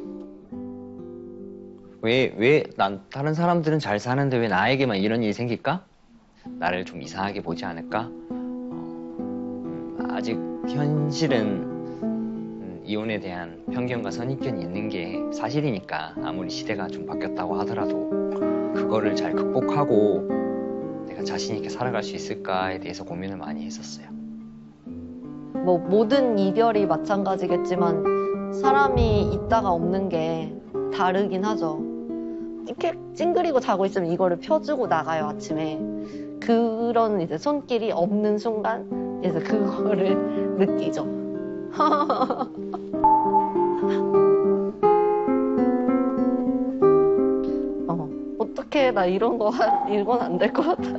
왜, 왜, 난, 다른 사람들은 잘 사는데 왜 나에게만 이런 일이 생길까? 나를 좀 이상하게 보지 않을까? 어, 음, 아직 현실은 음, 이혼에 대한 편견과 선입견이 있는 게 사실이니까 아무리 시대가 좀 바뀌었다고 하더라도 그거를 잘 극복하고 내가 자신 있게 살아갈 수 있을까에 대해서 고민을 많이 했었어요. 뭐 모든 이별이 마찬가지겠지만 사람이 있다가 없는 게 다르긴 하죠. 이렇게 찡그리고 자고 있으면 이거를 펴주고 나가요, 아침에. 그런 이제 손길이 없는 순간 이제 그거를 느끼죠. 어, 어떡해, 나 이런 거 하- 이건 안 될 것 같아.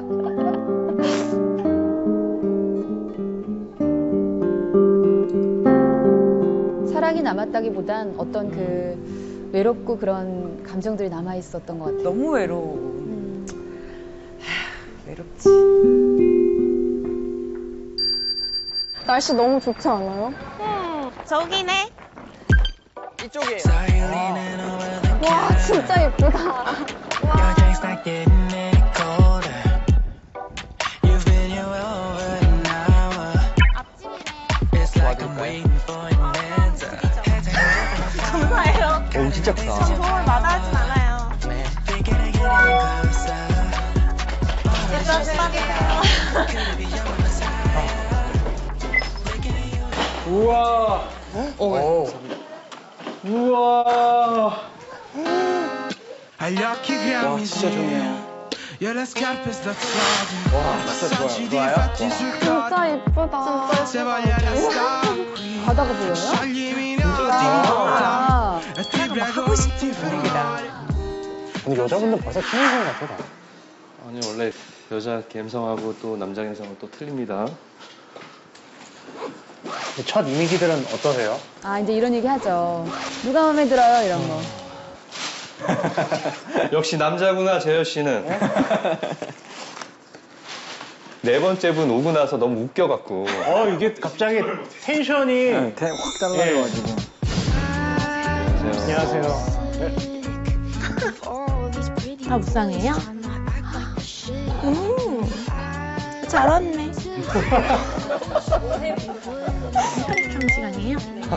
사랑이 남았다기보단 어떤 그 외롭고 그런 감정들이 남아 있었던 것 같아요. 너무 외로워. 음. 하, 외롭지. 날씨 너무 좋지 않아요? 음, 저기네. 이쪽이에요. 와 진짜 예쁘다. 감사해요. 오, 진짜 크다. 전 도움을 마다하진 않아요. 네. 우와. 오. 우와. 와, 진짜 좋네요. 와, 진짜 좋아요. 좋아요? 진짜 예쁘다. 바다가 보여요? 아, 하고 싶은 분위기다. 근데 여자분들 벌써 친해진 것 같아. 다. 아니 원래 여자 감성하고 또 남자 감성은 또 틀립니다. 첫 이미지들은 어떠세요? 아 이제 이런 얘기 하죠. 누가 마음에 들어요 이런 거. 역시 남자구나 재열 씨는. 네 번째 분 오고 나서 너무 웃겨갖고. 어 이게 갑자기 텐션이 네, 확 달라져가지고. 안녕하세요. 네. 아 불쌍해요? 음, 잘 왔네. 촬영 시간이에요?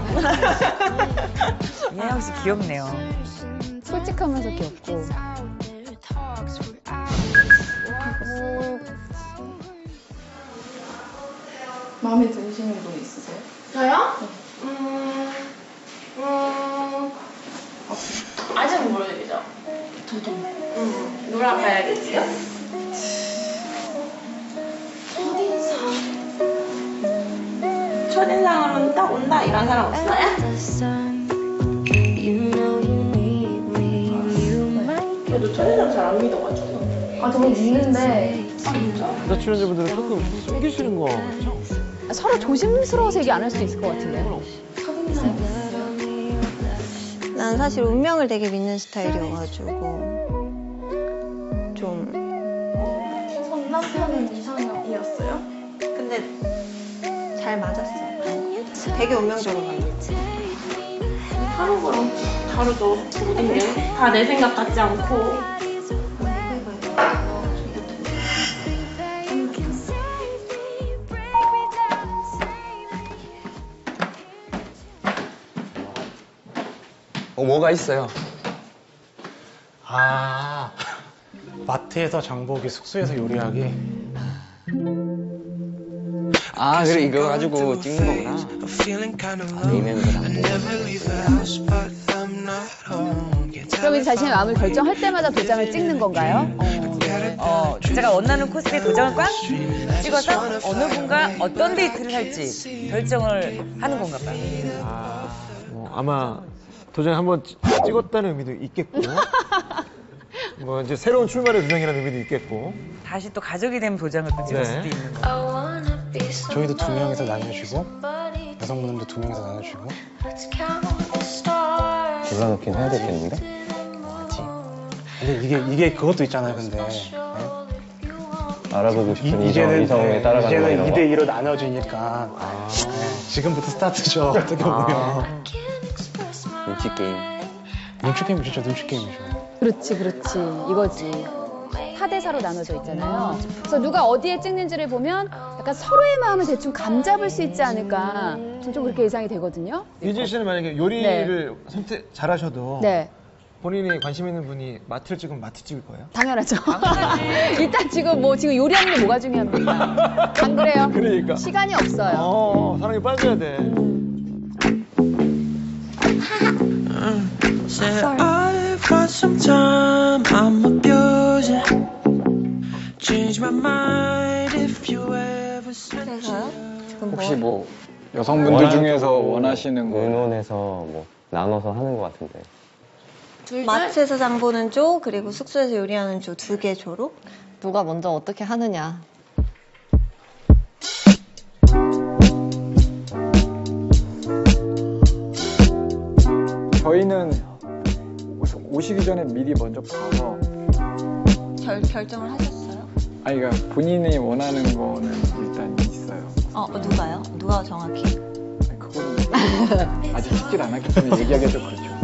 이하영 씨 귀엽네요. 솔직하면서 귀엽고. 마음에 드시는 분 있으세요? 저요? 음, 음, 아직 모르겠죠. 저도. 음, 놀아봐야겠지요? 첫인상. 첫인상으로는 딱 온다 이런 사람 없어요? 저도 첫인상 잘 안 믿어가지고. 아 저는 믿는데 아, 진짜? 여자 출연자분들은 조금 숨기시는 거 같죠? 서로 조심스러워서 얘기 안 할 수 있을 것 같은데. 난 사실 운명을 되게 믿는 스타일이어가지고 좀 전 남편은 이상형이었어요? 근데 잘 맞았어요. 되게 운명적으로 만났어. 하루가 다르죠. 모든 게. 다 내 생각 같지 않고. 어, 뭐가 있어요? 아 마트에서 장보기, 숙소에서 요리하기. 아, 그래, 이거 가지고 찍는 거구나. 아, 이면은 안 보고. 그럼 이제 자신의 마음을 결정할 때마다 도장을 찍는 건가요? 어. 네. 어, 제가 원하는 코스에 도장을 꽉 찍어서 어느 분과 어떤 데이트를 할지 결정을 하는 건가 봐요. 아, 뭐 아마 도장 한번 찍- 찍었다는 의미도 있겠고, 뭐 이제 새로운 출발의 도장이라는 의미도 있겠고. 다시 또 가족이 되면 도장을 또 찍을 네. 수도 있는 거. 저희도 두 명이서 나눠주고 여성분들도 두 명이서 나눠주고. 골라놓긴 해야 되겠는데? 근데 이게 이게 그것도 있잖아요. 근데 알아보고 싶은 이- 이성, 이제는 이성에 네, 따라가는 이제는 이런 이 거. 대 이로 나눠지니까 네, 지금부터 스타트죠. 어떻게 보면 눈치 게임. 눈치 게임 진짜 눈치 게임이죠. 그렇지, 그렇지. 이거지. 사 대 사로 나눠져 있잖아요. 그래서 누가 어디에 찍는지를 보면 약간 서로의 마음을 대충 감잡을 수 있지 않을까. 좀, 좀 그렇게 예상이 되거든요. 유진 씨는 만약에 요리를 선택 잘하셔도 네. 본인이 관심 있는 분이 마트를 찍으면 마트 찍을 거예요? 당연하죠. 일단 지금 뭐 지금 요리하는 게 뭐가 중요합니까? 안 그래요? 그러니까. 시간이 없어요. 어, 사랑이 빠져야 돼. Say I've got some time, I'm abusing. Change my mind if you ever switch. 혹시 뭐 여성분들 중에서 원하시는 거 의논해서 뭐 나눠서 하는 것 같은데. 마트에서 장 보는 조 그리고 숙소에서 요리하는 조 두 개 조로 누가 먼저 어떻게 하느냐. 저희는 오시기 전에 미리 먼저 봐서 결, 결정을 하셨어요? 아니 그러니까 본인이 원하는 거는 일단 있어요. 어, 누가요? 누가 정확히? 아니, 그거는 아직 찍질 않았기 때문에 얘기하기가 좀 그렇죠.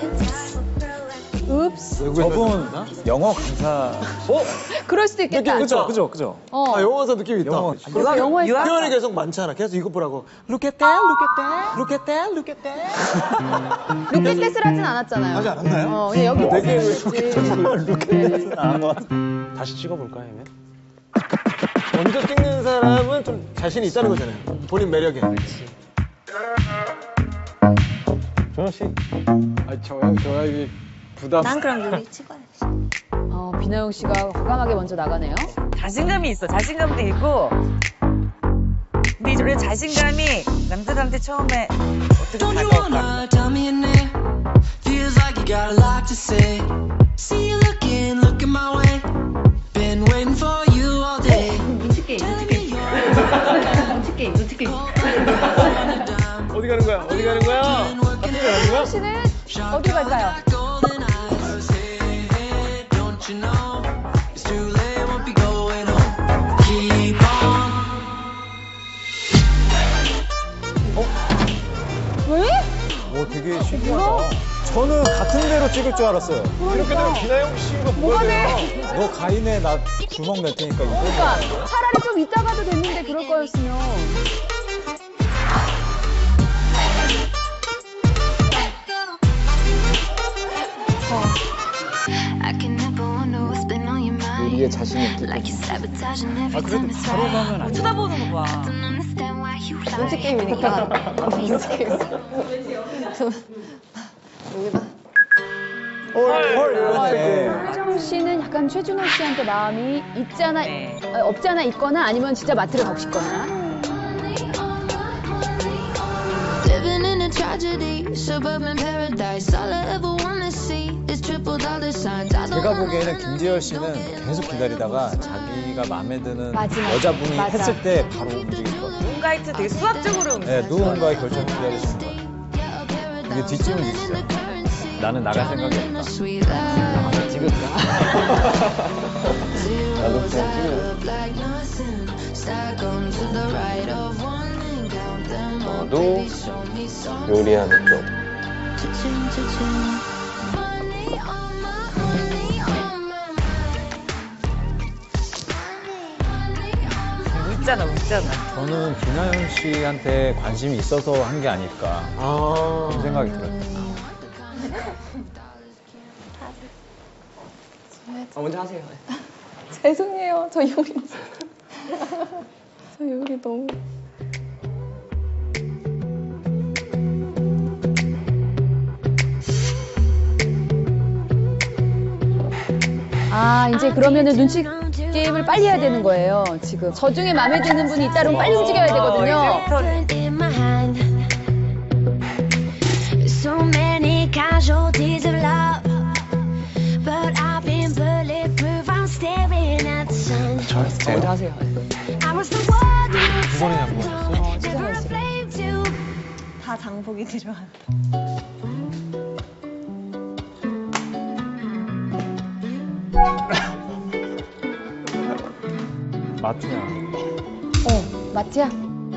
읍스. 저분 영어 강사. 어? 그럴 수도 있겠다. 그죠, 그죠, 그죠. 어. 아, 영어사 느낌이 있다. 영어. 누가 영어에서 표현이 계속 많잖아. 계속 이거 보라고. Look at that, look at that, look at that, look at that. 루켓댓을 하진 않았잖아요. 하지 않았나요? 어, 그냥 여기 되게 루켓댓. 안한 것 같아. 다시 찍어볼까요, 아니면? 먼저 찍는 사람은 좀 자신이 있다는 거잖아요. 본인 매력에. 조현 씨. 아니 저요 저에게 부담. 난 그럼 요리 찍어야지. 어, 비나영 씨가 과감하게 먼저 나가네요. 자신감이 있어. 자신감도 있고. 근데 이런 자신감이 남자들한테 처음에 어떻게 Don't you 다가올까? wanna tell me your name? Feels like you got a lot to say. See you looking, looking my way. Been waiting for you all day. 눈치 게임, 눈치 게임. 눈치 게임, 눈치 게임. 어디 가는 거야? 어디 가는 거야? 어디 가는 거야? 씨는 어디 갈까요? Golden eyes, hey, hey, don't you know? It's too late, won't be going home. Keep on. 왜? 오, 되게 신기하다. 저는 같은 데로 찍을 줄 알았어요. 이렇게 되면 비나영 씨가 뭐가 돼요? 너 가인에 나 주먹 낼 테니까 이거. 그러니까 차라리 좀 이따 가도 됐는데 그럴 거였으면. I can never wonder what's been on your mind. 요리에 자신 있게. Like you're sabotaging 아, every 그래도 time it's 바로 right. 가면 안 돼. 쳐다보는 거 봐. Don't understand why you lie. 눈치 게임이니까. 눈치 게임. 여기다. 헐, 헐, 이러네. 혜정 씨는 약간 최준호 씨한테 마음이 있지 않아, 네. 어, 없지 않아 있거나 아니면 진짜 마트를 가고 싶거나. Living in a tragedy, suburban paradise. All I ever wanna see is triple dollar signs. I don't 제가 보기에는 김지열 씨는 계속 기다리다가 자기가 마음에 드는 마지막. 여자분이 맞아. 했을 때 바로 움직일 것 같아요. 뭔가이트 되게 수학적으로 네, 누군가의 결정을 기다리시는 것 같아요. 이게 뒷짐을 지시죠. 나는 나갈 생각이 없다. sweet life. 찍을까? 나도 그냥 찍을래. Like nothing. Stack 'em to the right of one and count them up. 저도 Baby, show me something. 요리하는 쪽. Cha-ching, cha-ching. Money on my, money on my mind. 웃잖아, 웃잖아. 저는 김나연 씨한테 관심이 있어서 한 게 아닐까 아. 그런 생각이 들어요. 아, 먼저 하세요. 죄송해요. 저 요리. 저 요리 너무. 아, 이제 그러면은 눈치 게임을 빨리 해야 되는 거예요, 지금. 저 중에 마음에 드는 분이 있다 그러면 빨리 움직여야 되거든요. So many casualties of love, but I've been bulletproof. I'm staring at the sun. 저요? 하세요. I was the one who 두 번이나 한 거였어요? never blamed you. 다 장복이 필요한. 마트야. 어, 마트야?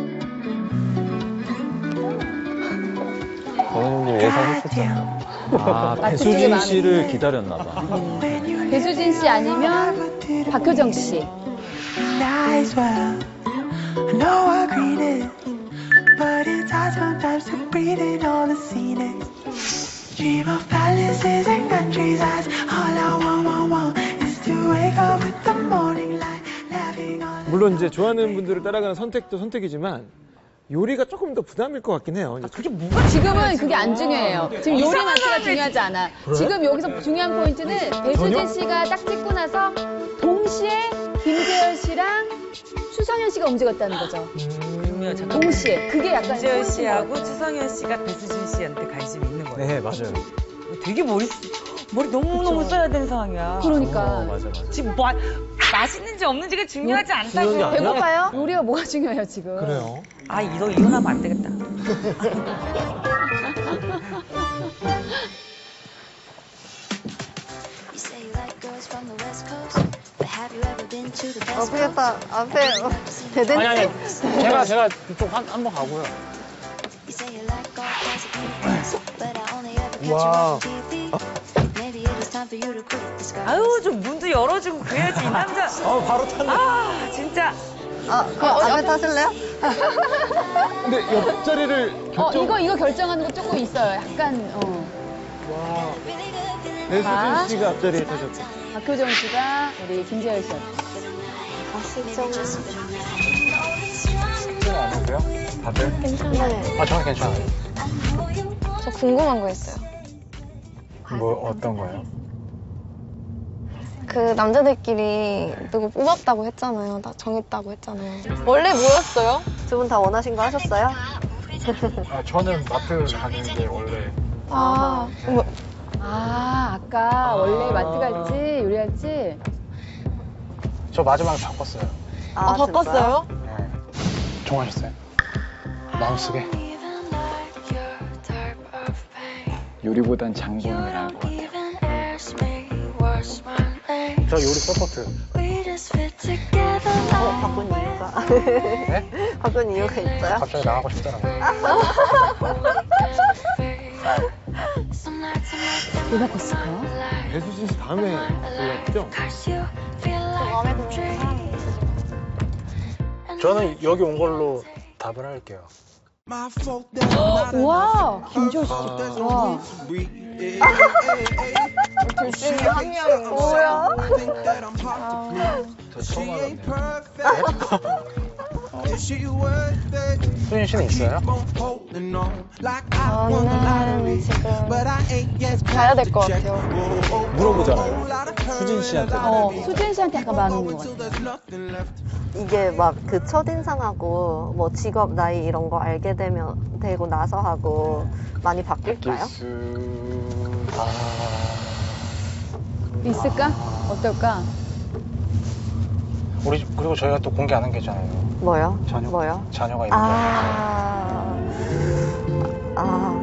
선생님들 예상했었잖아요. 아, 마트 쪽에 배수진 많은- 씨를 기다렸나 봐. 배수진 씨 아니면 박효정 씨. As well. I know I green it, but it's hard sometimes to breathe in all the scenic. Dream of palaces and countrysides. All I want, want, want is to wake up with the morning light, laughing on. 물론 이제 좋아하는 분들을 따라가는 선택도 선택이지만 요리가 조금 더 부담일 것 같긴 해요. 이제 그게 뭐가 지금은 그게 안 중요해요. 지금 요리 이상한 마트가 사람들 중요하지 않아. 그래? 지금 여기서 중요한 포인트는 배수진 씨가 딱 찍고 나서 동시에 김재열 씨랑 추성현 씨가 움직였다는 거죠. 그러면 잠깐 동시에. 그게 약간 김재열 포인트인 씨하고 것 같아요. 추성현 씨가 배수진 씨한테 관심이 있는 거예요. 네, 맞아요. 되게 머리 머리 너무 너무 써야 되는 상황이야. 그러니까. 어, 맞아, 맞아. 지금 뭐 맛있는지 없는지가 중요하지 않다고. 중요한 게 아니라? 배고파요? 요리가 뭐가 중요해요, 지금. 그래요. 아 이거 이혼하면 안 되겠다. You say you like girls from the West Coast, but have you ever been to the 어, best 그게 다 앞에 어, 아니 대댄지. 아니 제가 제가 이쪽 한 한 번 가고요. You say you like golf as a defense, but I only ever catch you Wow. on T V. Maybe it is time for you to quit this girl. 아유 좀 문도 열어주고 그래야지 이 남자. 어, 바로 탔네. 아 진짜. 아, 그럼 앞에 타실래요? 근데 옆자리를 어, 결정. 이거, 이거 결정하는 거 조금 있어요. 약간, 어. 와. 자. 배수진 씨가 앞자리에 타셨고. 박효정 씨가 우리 김재열 씨. 숙제는 안 하세요? 다들? 괜찮아요. 아 저는 괜찮아요. 저 궁금한 거 있어요. 뭐 어떤 거요? 그 남자들끼리 누구 뽑았다고 했잖아요. 나 정했다고 했잖아요. 원래 뭐였어요? 두 분 다 원하신 거 하셨어요? 아 저는 마트 가는 게 원래. 아, 뭐, 아, 아까 원래 마트 갈지, 요리할지. 저 마지막에 바꿨어요. 아, 바꿨어요? 네. 정하셨어요? 마음속에. 요리보단 장보는 게 나을 것 같아요. 저 요리 서포트. 어, 바꾼 이유가. 네? 바꾼 이유가 있어요? 갑자기 나가고 싶더라고요. 왜 바꿨을까요? 배수진 씨 다음에 올랐죠? 마음에 드는 사람이 저는 여기 온 걸로 답을 할게요. 우와, 김지호 씨. 와. 둘 중에 한 명인 뭐야? 저 처음 알았네요. 수진 씨는 있어요? 저는 지금 가야 될 것 같아요. 물어보잖아요. 수진 씨한테. 어, 수진 씨한테 약간 마음이 있는 것 같아요. 이게 막 그 첫인상하고 뭐 직업, 나이 이런 거 알게 되면 되고 나서 하고 많이 바뀔까요? 아... 있을까? 어떨까? 우리 그리고 저희가 또 공개 안 한 게 있잖아요. 뭐요? 자녀, 뭐요? 자녀가 있는 거. 아, 아,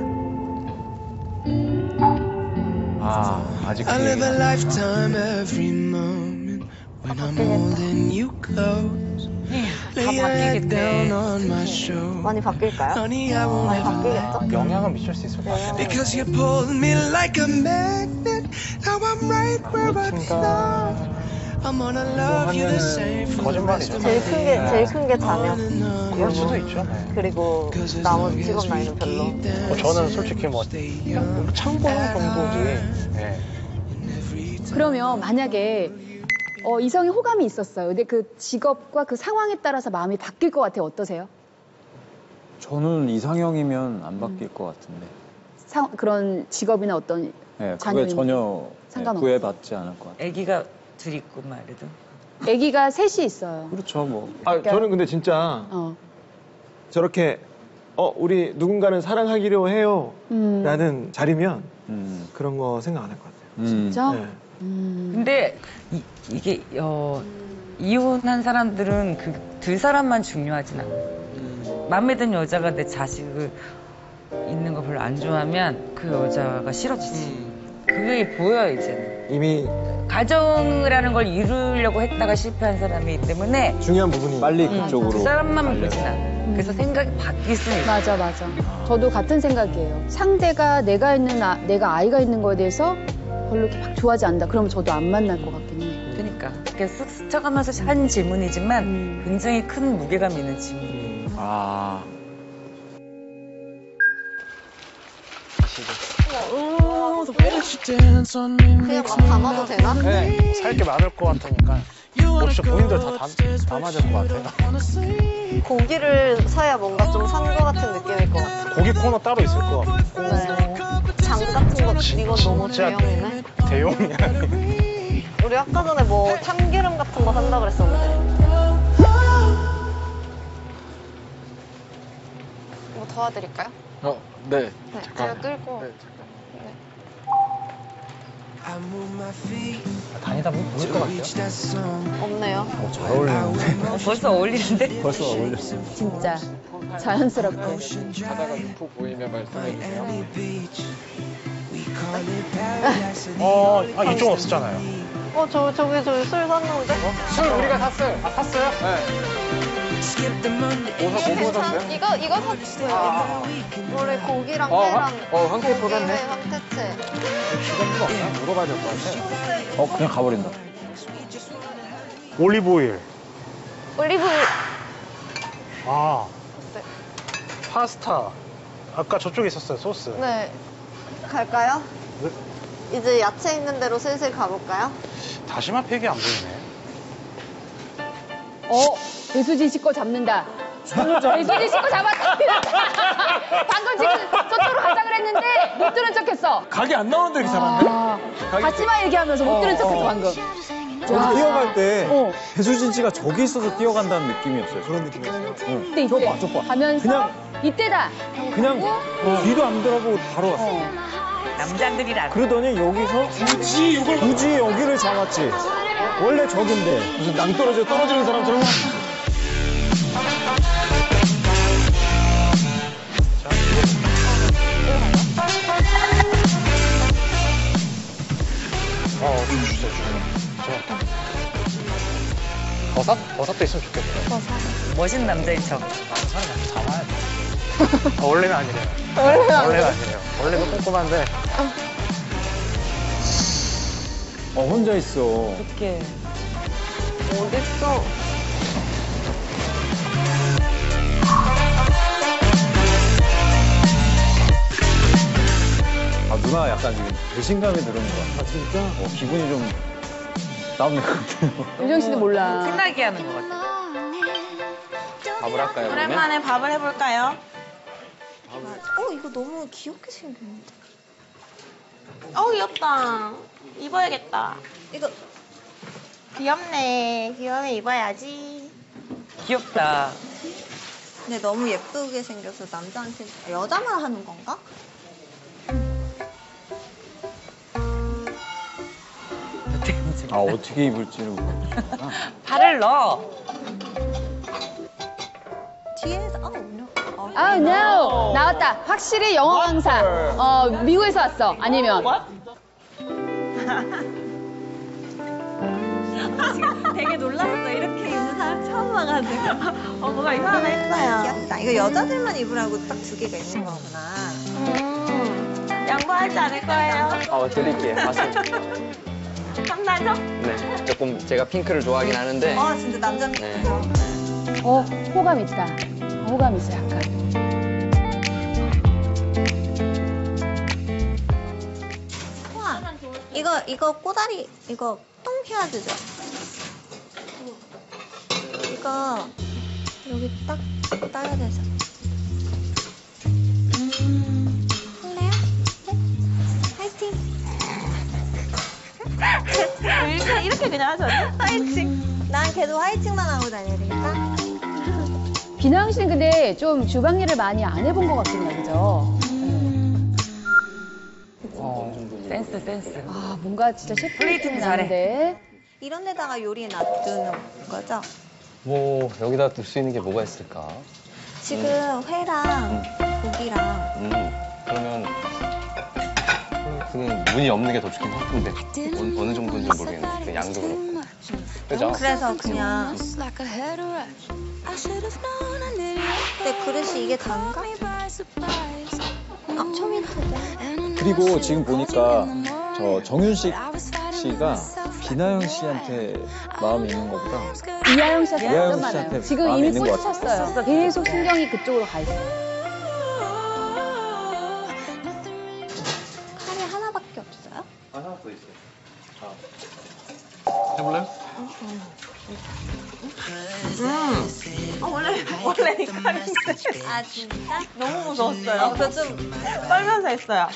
아, 아직 I live a 기회가. lifetime every moment when I'm holding you close. Lay your head down on my shoulder. 많이 바뀔까요? Honey, I won't 많이 ever 바뀌겠죠? 영향을 미칠 수 있을 것 같아요. Because you pulled me like a magnet. Now I'm right where I belong. I'm gonna love you the same for the rest of my 제일 큰 게, 제일 큰 게 자녀. 그럴 수도 있죠. 네. 그리고 나머지 직업 나이는 별로. 뭐 저는 솔직히 뭐 참고는 정도지. 네. 그러면 만약에 어, 이성의 호감이 있었어요. 근데 그 직업과 그 상황에 따라서 마음이 바뀔 것 같아요. 어떠세요? 저는 이상형이면 안 바뀔 것 같은데. 상, 그런 직업이나 어떤 네, 그게 자녀인 전혀 상관없- 구애받지 않을 것 같아요. 아기가 둘 있고 말이도. 아기가 셋이 있어요. 그렇죠, 뭐. 아, 저는 근데 진짜 어. 저렇게 어 우리 누군가는 사랑하기로 해요 음. 라는 자리면 그런 거 생각 안 할 것 같아요. 진짜? 네. 음. 근데 이, 이게 어, 이혼한 사람들은 그 두 사람만 중요하진 않아. 마음에 드는 여자가 내 자식을 있는 거 별로 안 좋아하면 그 여자가 싫어지지. 그게 보여 이제는. 이미 가정이라는 걸 이루려고 했다가 실패한 사람이기 때문에 중요한 부분이 빨리 음, 그쪽으로 그 사람만 가려고. 보진 않아. 그래서 생각이 바뀔 수 있어. 맞아, 맞아. 저도 같은 생각이에요. 상대가 내가 있는 아, 내가 아이가 있는 거에 대해서 별로 이렇게 막 좋아하지 않는다. 그러면 저도 안 만날 것 같긴 해요. 그러니까 이렇게 쓱 스쳐가면서 한 질문이지만 음. 굉장히 큰 무게감 있는 질문이에요. 아. 그냥 막 담아도 되나? 네, 살게 많을 것 같으니까 혹시 본인들 다 담, 담아야 될 것 같아요. 고기를 사야 뭔가 좀 산 거 같은 느낌일 것 같아. 고기 코너 따로 있을 것 같고. 네. 장 같은 거, 이건 너무 진짜 대형이네. 대용이야. 우리 아까 전에 뭐 참기름 같은 거 산다 그랬었는데. 뭐 도와드릴까요? 어, 네. 네, 잠깐. 제가 끌고. 네, 다니다 보면 보일 것 같아요. 없네요. 어, 잘 어울리는데? 어, 벌써 어울리는데? 벌써 어울렸어. 진짜 자연스럽고. 가다가 육포 보이면 말씀해 주세요. 어, 아, 이쪽 없었잖아요. 어, 저, 저기, 저기 술 샀는데? 술 우리가 샀어요. 아, 샀어요? 네. 뭐, 사- 뭐 사셨어요? 이거, 이거 샀어요. 원래 고기랑 어, 회랑. 황- 어, 황태 쏟았네. 고기회, 황태채. 주변부가 없나? 물어봐야 될 것 같아. 어, 그냥 가버린다. 올리브오일. 올리브유. 아, 네. 파스타. 아까 저쪽에 있었어요, 소스. 네. 갈까요? 이제 야채 있는 대로 슬슬 가볼까요? 다시마 팩이 안 보이네. 어, 배수진 씨 거 잡는다. 배수진 씨 거 잡았다. 방금 지금 저쪽으로 가자 그랬는데 못 들은 척했어. 각이 안 나오는데 이렇게 잡았네? 아, 각이- 다시마 얘기하면서 못 들은 어, 척했어 어. 방금. 저기 뛰어갈 때 어. 배수진 씨가 저기 있어서 뛰어간다는 느낌이었어요. 그런 느낌이었어요. 근데 이때 가면서 그냥- 이때다. 그냥 뒤도 안 돌아보고 바로 왔어. 어. 남자들이라. 그러더니 여기서 굳이 이걸 굳이 여기를 잡았지. 원래 저긴데. 무슨 낭떠러져 떨어지는 사람처럼. 어, 좀 주세요, 주세요. 버섯? 버섯도 있으면 좋겠어요. 멋있는 남자인 척. 사람 잡아야 돼. 아, 원래는 아니래요. 원래는 안 원래는 아니래요. 원래는 꼼꼼한데. 어, 혼자 있어. 어떡해. 어딨어? 아, 누나 약간 지금 배신감이 들은 것 같아. 아, 진짜? 어, 기분이 좀 다운될 것 같아요. 유정 씨도 몰라. 끝나게 하는 것 같아. 밥을 할까요, 그러면? 오랜만에 밥을 해볼까요? 어, 이거 너무 귀엽게 생겼는데. 어 귀엽다. 입어야겠다. 이거 귀엽네. 귀여우면 입어야지. 귀엽다. 근데 너무 예쁘게 생겨서 남자한테 여자만 하는 건가? 아, 어떻게 입을지를 모르겠어. 발을 넣어. 뒤에서 아 오늘 아, 아, no. 나왔다. 확실히 영어 강사. 어, 미국에서 왔어. 아니면. 되게 놀랐어. 이렇게 입는 사람 처음 와가지고. 어 뭐가 이상하다 했어요. 귀엽다. 이거 여자들만 입으라고 딱 두 개가 있는 거구나. 음, 양보하지 않을 거예요. 어, 드릴게요. 맛을. 탐나죠? 네. 조금 제가 핑크를 좋아하긴 하는데. 아 진짜 남자 네. 어, 호감 있다. 호감 있어, 약간. 우와. 이거 이거 꼬다리 이거 똥 헤어지죠? 이거 여기 딱 따야 되죠. 음, 할래요? 네? 화이팅! 이렇게 이렇게 그냥 하셔도 화이팅. 난 계속 화이팅만 하고 다녀야 되겠다. 비나영 씨는 근데 좀 주방 일을 많이 안 해본 것 같긴 해요, 그죠? 센스, 센스. 아, 뭔가 진짜 셰프 플레이팅 느낌이 잘해. 나는데. 이런 데다가 요리 놔두는 거죠? 뭐 여기다 둘 수 있는 게 뭐가 있을까? 지금 회랑 고기랑 음, 그러면 그냥 문이 없는 게 더 좋긴 한데 어느, 어느 정도인지 모르겠는데 그 양도 그렇고 그죠? 그래서 그냥 근데 그릇이 이게 다인가? 아, 초민트죠. 그리고 지금 보니까 저 정윤식 씨가 비나영 씨한테 마음이 있는 것보다 이하영 씨한테 이하영 완전 씨한테 많아요. 지금 마음이 이미 있는 것 같아요. 꽂히셨어요. 계속 신경이 그쪽으로 가 있어요. 칼이 하나밖에 없어요? 하나 더 있어요. 해볼래요? 음. 어, 원래 원래 이 칼이 있어요. 아 진짜? 너무 무서웠어요. 저 좀 떨면서 했어요.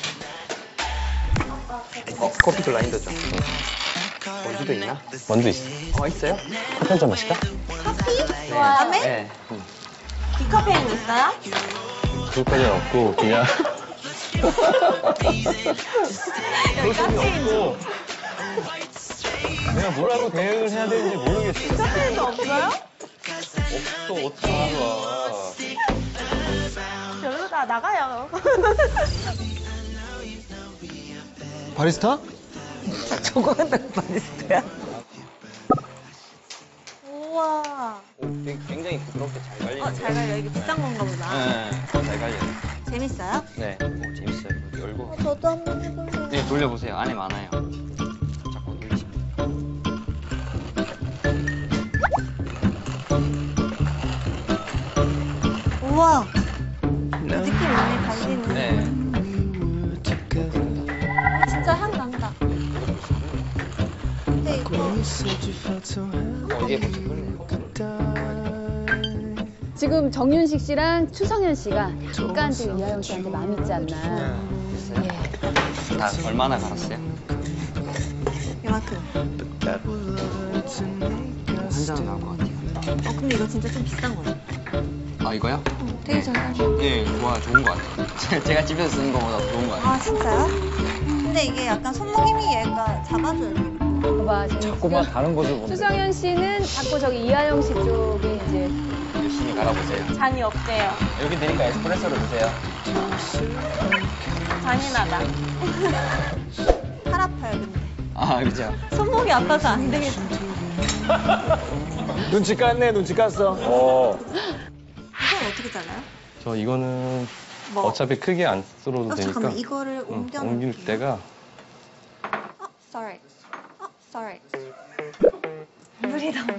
어, 커피도 라인더죠. 원두도 있나? 원두 있어. 어, 있어요? 한잔 마실까? 커피? 좋아하네? 네. 디카페인 있어요? 그것까지는 없고 그냥 여기 카페인 없고 내가 뭐라고 대응을 해야 되는지 모르겠어. 디카페인도 없어요? 없어 어떻게 알아? 여기로 다 나가요. 바리스타? 저거는 바리스타야? 우와. 굉장히 부드럽게 잘 갈리는 어, 잘 갈려. 이게 비싼 건가 보다. 네, 잘 갈려요. 재밌어요? 네, 오, 재밌어요. 여기 열고. 어, 저도 한번 해볼래요. 네, 돌려보세요. 안에 많아요. 자꾸 돌리시면. 우와. 느낌 많이 달리는. 네. 진짜 향 난다. 근데 이거 어, 이게 벌써 끓네요. 지금 정윤식 씨랑 추성현 씨가 약간 지금 이하영 씨한테 마음이 있지 않나. 예. 다 얼마나 갈았어요? 이만큼. 한 잔은 나올 것 같아요. 어, 근데 이거 진짜 좀 비싼 거네. 아, 이거요? 응, 되게 잘 갈려. 네, 좋아, 좋은 것 같아요. 제가 집에서 쓰는 것보다 좋은 것 같아요. 아, 진짜요? 근데 이게 약간 손목 힘이 얘가 잡아줘야 돼. 봐봐, 지금 자꾸만 다른 곳을 보는데. 추성현 씨는 자꾸 저기 이하영 씨 쪽에 이제 열심히 갈아보세요. 잔이 없대요. 여기 드니까 에스프레소를 드세요. 잔인하다. 팔 아파요, 근데. 아, 그죠? 손목이 아파서 안 되겠어. 눈치 깠네, 눈치 깠어. 어. 이건 어떻게 잘라요? 저 이거는 뭐? 어차피 크게 안 썰어도 어, 되니까 잠깐만, 이거를 응, 옮겨 옮길 놓을게요. 때가 어, sorry. 어, sorry. 물이 나와.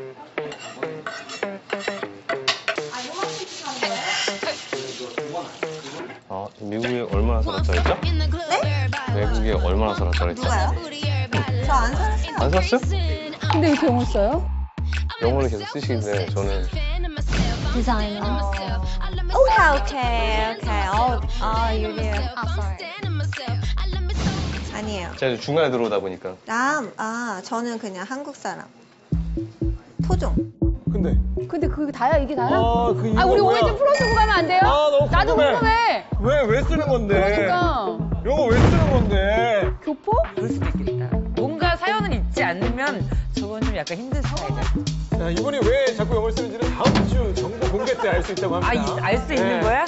아, 이거만 시키는 거예요? 어, 미국에 얼마나 살았다 했죠? 네? 외국에 얼마나 살았다 했죠? 누가요? 저 안 살았어요. 안 살았어요? 근데 왜 이렇게 영어 써요? 영어를 계속 쓰시는데 저는 디자이너. 오케이, 오케이, 오케이. 어, 아, 유리. 아, sorry. 아니에요. 제가 중간에 들어오다 보니까 남, 아, 저는 그냥 한국 사람. 토종. 근데 근데 그게 다야, 이게 다야? 아, 그 이유가 아, 우리 뭐야? 오해 좀 풀어주고 가면 안 돼요? 아, 너무 나도 궁금해. 궁금해. 왜, 왜 쓰는 건데? 그러니까. 이거 왜 쓰는 건데? 교포? 그럴 수도 있겠다. 뭔가 사연을 잊지 않으면 저건 좀 약간 힘든 스타일이야. 자, 이분이 왜 자꾸 영어를 쓰는지는 다음 주 정보 공개 때 알 수 있다고 아, 합니다. 알 수 있는 네. 거야?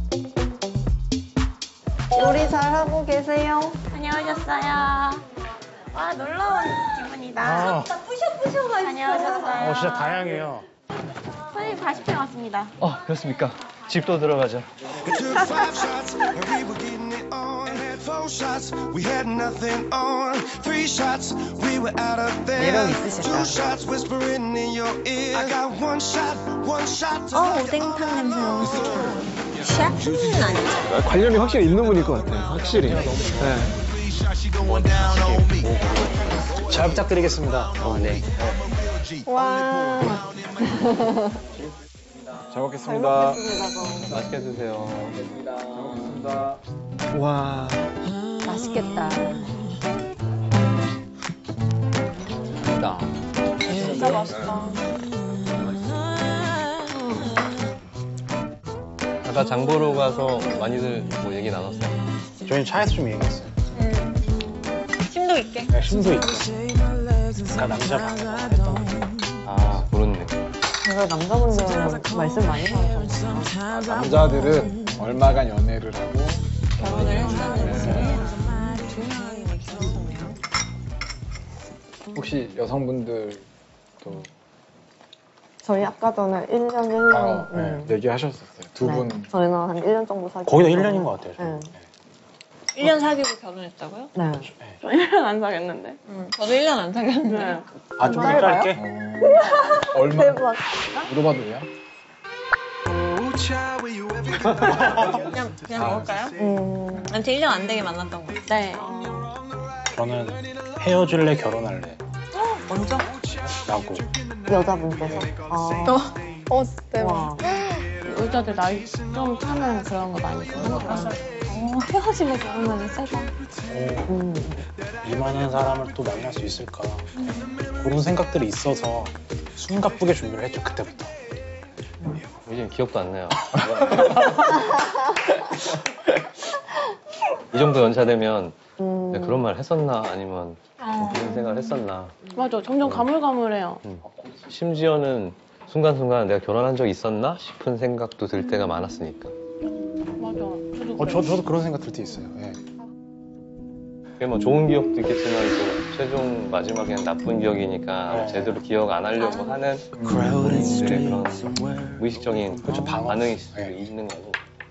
요리 잘하고 계세요? 다녀오셨어요. 와, 놀러온 기분이다. 아. 진짜 뿌셔뿌셔가 다녀오셨어요. 어, 진짜 다양해요. 선생님 사십 회 왔습니다. 어, 그렇습니까? 집도 들어가자. took five shots and we were getting it on. Had four shots, we had nothing on. Three shots, we were out of there. 매력 있으시다. Two shots whispering in your ear. I got one shot, one shot to 어, 오뎅탕 냄새 너무 좋다. 셰프는 아니죠? 아, 관련이 확실히 있는 분일 것 같아요. 확실히. 네. 잘 부탁드리겠습니다. 어, 네. 와. 잘 먹겠습니다. 맛있게 드세요. 잘 먹겠습니다. 와. 맛있겠다. 맛있다. 진짜 맛있다. 아까 장 보러 가서 많이들 뭐 얘기 나눴어요? 저희는 차에서 좀 얘기했어요. 심도 있게. 네, 심도 있게. 아까 남자 방어 했던 거. 아, 그렇네. 제가 남자분들은 말씀 많이 하셨어요. 남자들은 얼마간 연애를 하고 결혼을 했었는지. 혹시 여성분들도 저희 아까 전에 일 년, 일 년. 어, 네, 음. 얘기하셨었어요. 두 네. 분. 저희는 한 일 년 정도 사귀고. 거의 다 일 년인 것 같아요. 네. 일 년 사귀고 결혼했다고요? 네. 저 일 년 안 사귀었는데. 응. 저도 일 년 안 사귀었는데. 아, 좀 더 짧게? 얼마? 대박. 물어봐도 돼요? 그냥, 그냥 먹을까요? 음. 아무튼 일 년 안 되게 만났던 거. 네. 저는 헤어질래 결혼할래 먼저? 라고. 여자분께서. 아. 어, 어, 대박. 와. 여자들 나이 좀 차는 그런 거 많이 그러니까. 어, 헤어지면 결혼하는 세다. 음. 이만한 사람을 또 만날 수 있을까. 그런 생각들이 있어서 숨가쁘게 준비를 했죠, 그때부터. 요즘 기억도 안 나요. 이 정도 연차 되면 음. 내가 그런 말 했었나 아니면 아. 그런 생각을 했었나. 맞아, 점점 가물가물해요. 음. 심지어는 순간순간 내가 결혼한 적이 있었나 싶은 생각도 들 때가 많았으니까. 맞아. 저도 어, 저, 저도 그런 생각 들 때 있어요. 예. 그게 뭐 좋은 기억도 있겠지만 또 최종 마지막에는 나쁜 기억이니까 제대로 기억 안 하려고 하는 본인들의 그런 무의식적인 그렇죠, 방어. 반응이 네. 있는 거고.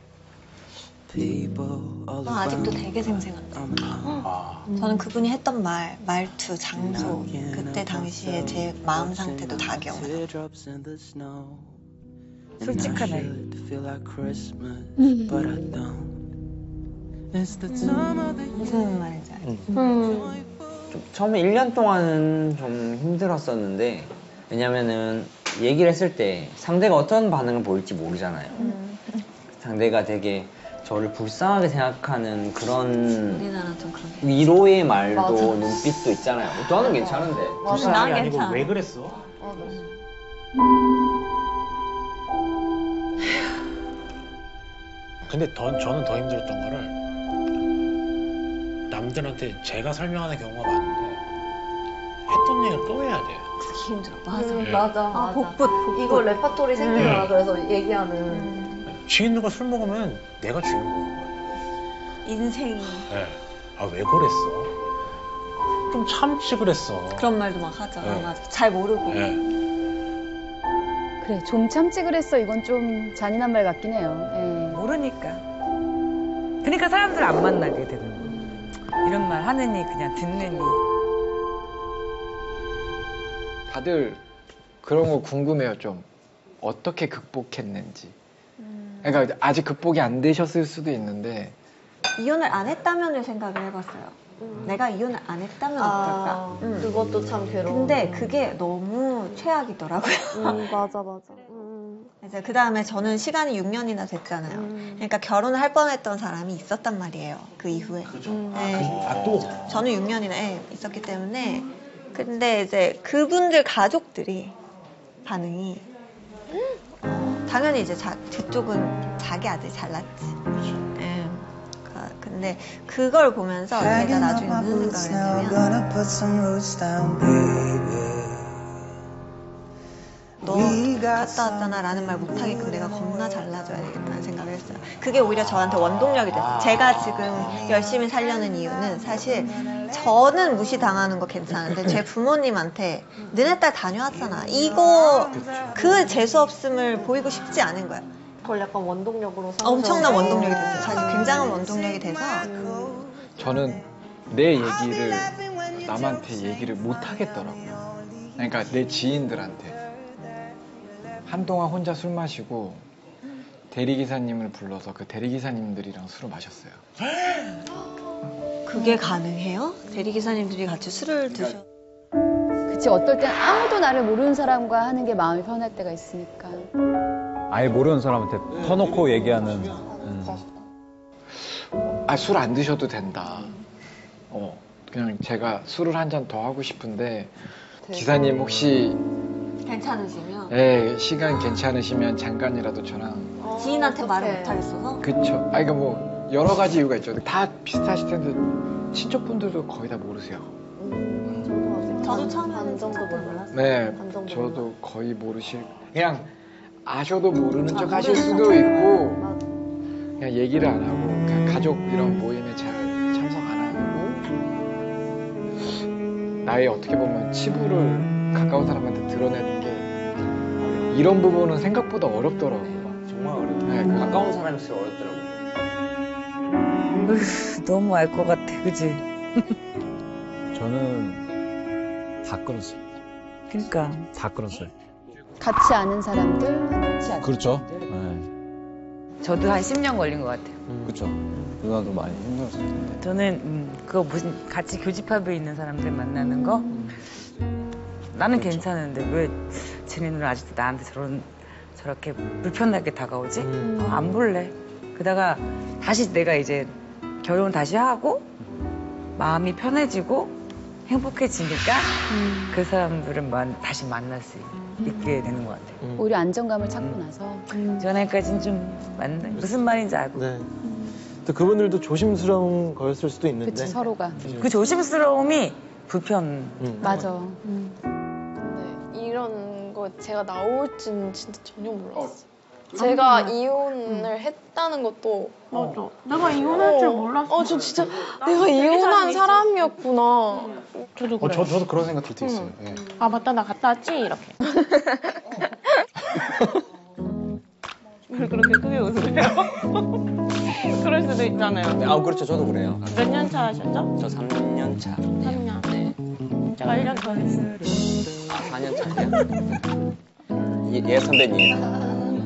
저 아직도 되게 생생한데. 아. 저는 그분이 했던 말, 말투, 장소, 그때 당시에 제 마음 상태도 다 기억나요. 솔직하네. 무슨 말인지 알죠? 음. 좀 처음에 일 년 동안은 좀 힘들었었는데 왜냐면은 얘기를 했을 때 상대가 어떤 반응을 보일지 모르잖아요. 음. 상대가 되게 저를 불쌍하게 생각하는 그런 우리나라 좀 그런 게. 위로의 말도 맞아. 눈빛도 있잖아요. 저는 괜찮은데. 불쌍하게 난 아니고 괜찮아. 왜 그랬어? 근데 더, 저는 더 힘들었던 거를 남들한테 제가 설명하는 경우가 많은데 했던 얘기를 또 해야 돼요. 그게 힘들어. 맞아. 음, 예. 맞아, 아, 맞아. 복붙, 복붙. 이거 레파토리 생기잖아. 음. 그래서 얘기하는. 음. 주인들과 술 먹으면 내가 주인공인 거예요. 인생이. 네. 아, 왜 그랬어? 좀 참지 그랬어. 그런 말도 막 하죠. 네. 맞아. 잘 모르고. 네. 그래, 좀 참지 그랬어. 이건 좀 잔인한 말 같긴 해요. 예. 모르니까. 그러니까 사람들 안 만나게 되는 거예요. 이런 말 하느니 그냥 듣느니. 다들 그런 거 궁금해요, 좀. 어떻게 극복했는지. 그러니까 아직 극복이 안 되셨을 수도 있는데. 이혼을 안 했다면을 생각을 해봤어요. 내가 이혼을 안 했다면 아, 어떨까? 음. 그것도 참 괴로워. 근데 그게 너무 최악이더라고요. 음, 맞아, 맞아. 음. 이제 그 다음에 저는 시간이 육 년이나 됐잖아요. 음. 그러니까 결혼을 할 뻔했던 사람이 있었단 말이에요. 그 이후에. 음. 네. 아, 또? 저는 육 년이나 예, 있었기 때문에. 근데 이제 그분들 가족들이 반응이 어, 당연히 이제 자, 그쪽은 자기 아들이 잘났지. 예. 가- 근데 그걸 보면서 제가 나중에 무슨 생각을 했냐면 너 갔다 왔잖아 라는 말 못하게끔 내가 겁나 잘나줘야 되겠다는 생각을 했어요. 그게 오히려 저한테 원동력이 됐어요. 제가 지금 열심히 살려는 이유는 사실 저는 무시당하는 거 괜찮은데 제 부모님한테 너네 딸 다녀왔잖아. 이거 그 재수없음을 보이고 싶지 않은 거야. 그걸 약간 원동력으로 삼으셔서. 엄청난 원동력이 됐어요. 사실 굉장한 원동력이 돼서 저는 내 얘기를 남한테 얘기를 못 하겠더라고요. 그러니까 내 지인들한테. 한동안 혼자 술 마시고 대리기사님을 불러서 그 대리기사님들이랑 술을 마셨어요. 그게 가능해요? 대리기사님들이 같이 술을 드셔. 그치, 어떨 땐 아무도 나를 모르는 사람과 하는 게 마음이 편할 때가 있으니까. 아예 모르는 사람한테 터놓고 얘기하는. 음. 아, 술 안 드셔도 된다. 어, 그냥 제가 술을 한 잔 더 하고 싶은데 기사님 혹시 괜찮으시면? 예, 시간 괜찮으시면 잠깐이라도 저랑 지인한테 말을 네. 못하겠어서? 그쵸. 아 이거 뭐 여러 가지 이유가 있죠. 다 비슷하실 텐데 친척분들도 거의 다 모르세요. 저도 처음에 반 정도 몰랐어요. 네, 반 정도 저도 거의 모르실. 그냥 아셔도 모르는 아, 척 하실 모르는 수도 척. 있고 그냥 얘기를 안 하고 그냥 가족 이런 모임에 잘 참석 안 하고 나의 어떻게 보면 치부를 가까운 사람한테 드러내는 게 이런 부분은 생각보다 어렵더라고요. 정말 어려워요. 네, 그 가까운 사람일수록 어렵더라고요. 으, 너무 알 것 같아, 그지? 저는 다 끊었어요. 그러니까 다 끊었어요. 같이 아는 사람들, 같이 아는 그렇죠. 사람들. 네. 저도 한 십 년 걸린 것 같아요. 그렇죠. 누나도 많이 힘들었을 텐데. 저는 음, 그거 무슨 같이 교집합에 있는 사람들 만나는 거 나는 그렇죠. 괜찮은데 왜 쟤네는 아직도 나한테 저런 저렇게 불편하게 다가오지? 어, 안 볼래. 그러다가 다시 내가 이제 결혼 다시 하고 마음이 편해지고 행복해지니까 그 사람들은 만, 다시 만날 수 있게 되는 것 같아요. 오히려 안정감을 찾고 나서. 전에까지는 좀 만나 무슨 말인지 알고. 네. 또 그분들도 조심스러운 거였을 수도 있는데. 그치, 서로가. 그 조심스러움이 불편. 음. 맞아. 근데 이런 거 제가 나올지는 진짜 전혀 몰랐어. 제가 이혼을 했다는 것도 맞아. 내가 이혼할 줄 몰랐어. 어, 저 진짜 내가 이혼한 사람이었구나. 저도 어, 그래. 저, 저도 그런 생각 들 때 있어요. 예. 아 맞다 나 갔다 왔지 이렇게. 왜 그렇게 크게 웃으세요? 그럴 수도 있잖아요. 아 그렇죠. 저도 그래요. 몇 년 차 하셨죠? 저 삼 년 차. 삼 년. 네. 제가 일 년 더 했어요. 사 년 차예요. 예, 예 선배님.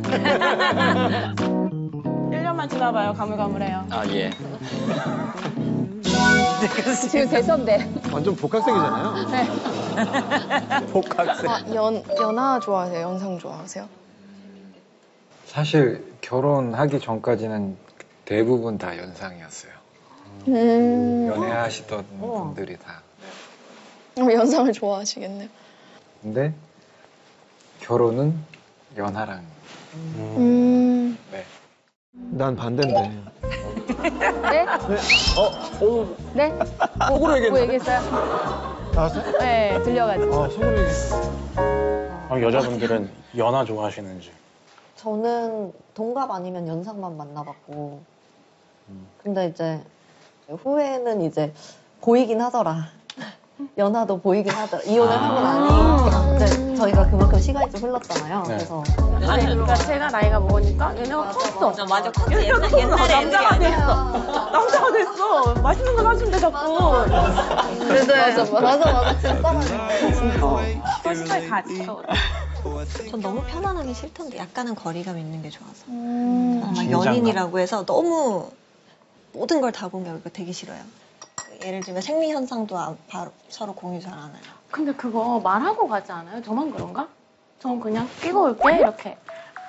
일 년만 지나봐요. 가물가물해요. 아 예. 지금 대선배. 완전 복학생이잖아요. 네. 복학생. 아, 연, 연하 좋아하세요? 연상 좋아하세요? 사실 결혼하기 전까지는 대부분 다 연상이었어요. 음. 연애하시던 분들이 다. 그럼 연상을 좋아하시겠네요. 근데 결혼은 연하랑. 음. 네. 난 반대인데. 네? 어? 오. 네? 속으로 얘기했는데? 뭐 얘기했어요? 나왔어요? 네, 들려가지고. 아, 속으로 얘기했어. 그럼 여자분들은 연하 좋아하시는지. 저는 동갑 아니면 연상만 만나봤고 근데 이제 후회는 이제 보이긴 하더라. 연하도 보이긴 하더라. 이혼을 아. 하고 나니 근데 저희가 그만큼 시간이 좀 흘렀잖아요. 네. 그래서 아니 그러니까 제가 나이가 먹으니까 얘네가 컸어. 맞아, 맞아. 얘네가 컸어. 남자가 됐어. 남자가 됐어. 맛있는 거 사준대 자꾸. 맞아 맞아 맞아 진짜 어, 신발 다 지켜. 전 너무 편안하기 싫던데 약간은 거리감 있는 게 좋아서. 음. 어, 막 긴장감. 연인이라고 해서 너무 모든 걸 다 공유하고 되게 싫어요. 예를 들면 생리 현상도 안- 바로 서로 공유 잘 안 해요. 근데 그거 말하고 가지 않아요? 저만 그런가? 전 그냥 끼고 올게 이렇게.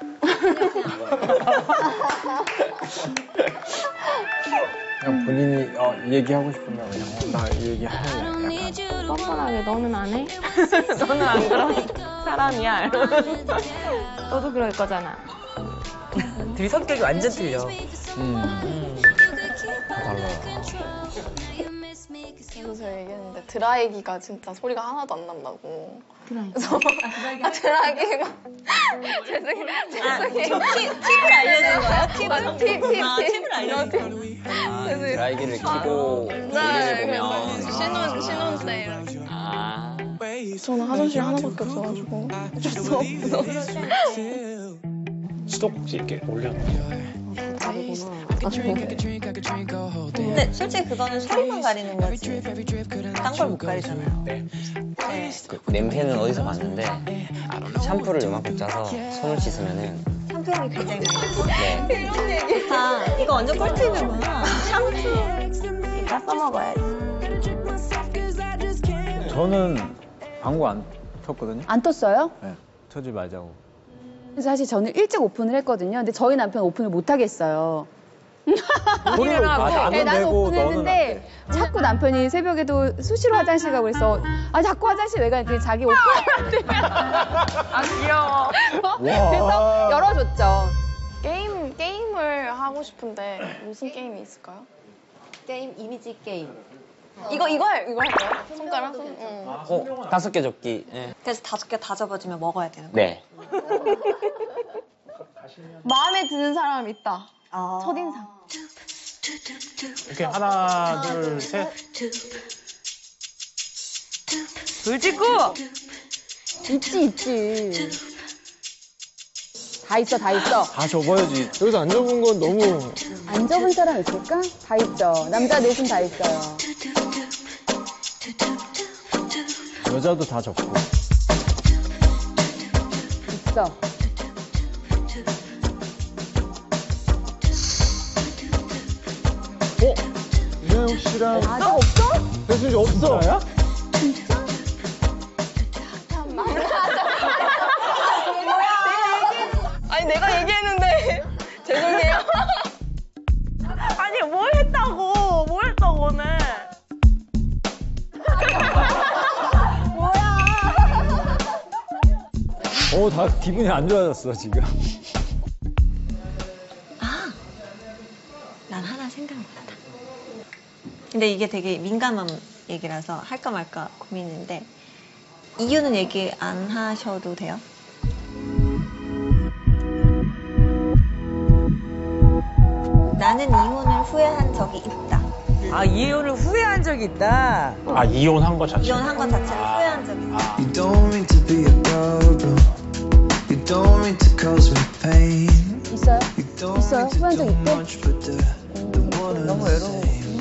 그냥 본인이 어, 얘기하고 싶으면 그냥 어, 나 얘기하면 약간 뻔뻔하게 너는 안 해? 너는 안 그런 사람이야. 너도 그럴 거잖아. 둘이 성격이 완전 틀려. 음. 달라요. 그래서 제가 얘기했는데 드라이기가 진짜 소리가 하나도 안 난다고. 드라이기. 그래서 아 드라이기가 죄송해요. 죄송해요. 팁, 팁을 알려준 거예요? 팁을? 아, 팁, 팁, 아, 팁. 팁을 알려준 팁. 아, 그래서 드라이기를 켜고 네, 볼일을 그래서 보면. 신혼 신혼 때 이렇게. 아. 저는 화장실 하나밖에 없어가지고 어쩔 수 없어. 수도꼭지 이렇게 올려놓고. 근데 솔직히 그거는 소리만 가리는 거지. 딴 걸 못 가리잖아요. 네. 네. 그 냄새는 어디서 봤는데 샴푸를 요만큼 짜서 손을 씻으면은 샴푸 향이 굉장히 많이 네. 이런 얘기 좋다. 이거 완전 꿀팁이구나. 샴푸. 이따 써먹어야지. 저는 광고 안 켰거든요. 안 떴어요? 네. 켜지 말자고. 그래서 사실 저는 일찍 오픈을 했거든요. 근데 저희 남편 오픈을 못 하겠어요. 본인은 아, 나는 나는 내고 오픈했는데 자꾸 남편이 새벽에도 수시로 화장실 가고 그래서 아 자꾸 화장실 왜 가? 이렇게 자기 오픈할 때. 아 귀여워. 그래서 열어줬죠. 게임 게임을 하고 싶은데 무슨 게임이 있을까요? 게임 이미지 게임. 이거 이거 할 이거 할까요? 손가락 손. 응. 어, 다섯 개 접기. 예. 그래서 다섯 개 다 접어주면 먹어야 되는 거예요. 네. 마음에 드는 사람 있다. 아. 첫인상. 이렇게 하나, 둘, 셋. 돌직구. 있지 있지. 다 있어 다 있어. 다 접어야지. 여기서 안 접은 건 너무. 안 접은 사람 있을까? 다 있죠. 남자 넷은 다 있어요. 여자도 다 접고. 있어. 어? 이나영 씨랑. 아직 없어? 배순이 없어. 진짜? 아니 내가 얘기했는데 죄송해요. 아니 뭘 했다고 뭘 했다고 오늘. 어, 다 기분이 안 좋아졌어, 지금. 아, 난 하나 생각났다. 근데 이게 되게 민감한 얘기라서 할까 말까 고민인데 이유는 얘기 안 하셔도 돼요? 나는 이혼을 후회한 적이 있다. 아 이혼을 후회한 적이 있다. 아, 이혼한 것 자체. 이혼한 것 자체를 후회한 적이 있다. You don't mean to be a problem. You don't mean to cause me pain. 있어요? 있어요? 후회한 적 있대? 너무 외로워.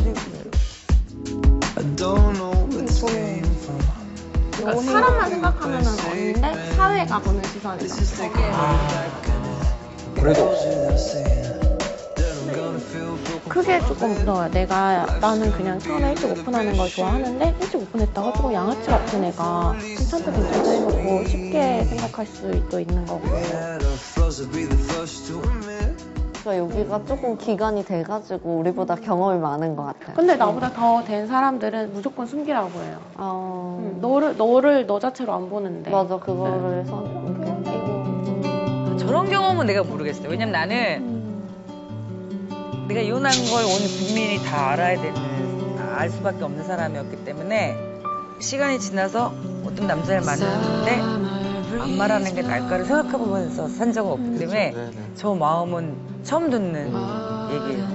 I don't know where this came from. 그러니까 사람만 생각하면은 언니인데 사회가 보는 시선이죠. 그래도. 그게 조금 무서워요. 내가 나는 그냥 처음에 일찍 오픈하는 걸 좋아하는데 일찍 오픈했다가 조금 양아치 같은 애가 괜찮다 괜찮다 해놓고 쉽게 생각할 수도 있는 거고. 그러니까 여기가 조금 기간이 돼가지고 우리보다 경험이 많은 것 같아요. 근데 나보다 더 된 사람들은 무조건 숨기라고 해요. 어... 응, 너를 너를 너 자체로 안 보는데. 맞아, 그거를 선. 저런 경험은 내가 모르겠어요. 왜냐면 나는 내가 이혼한 걸 온 국민이 다 알아야 되는, 알 수밖에 없는 사람이었기 때문에 시간이 지나서 어떤 남자를 만났는데 안 말하는 게 나을까를 생각해보면서 산 적은 없기 때문에 저 마음은 처음 듣는 얘기예요.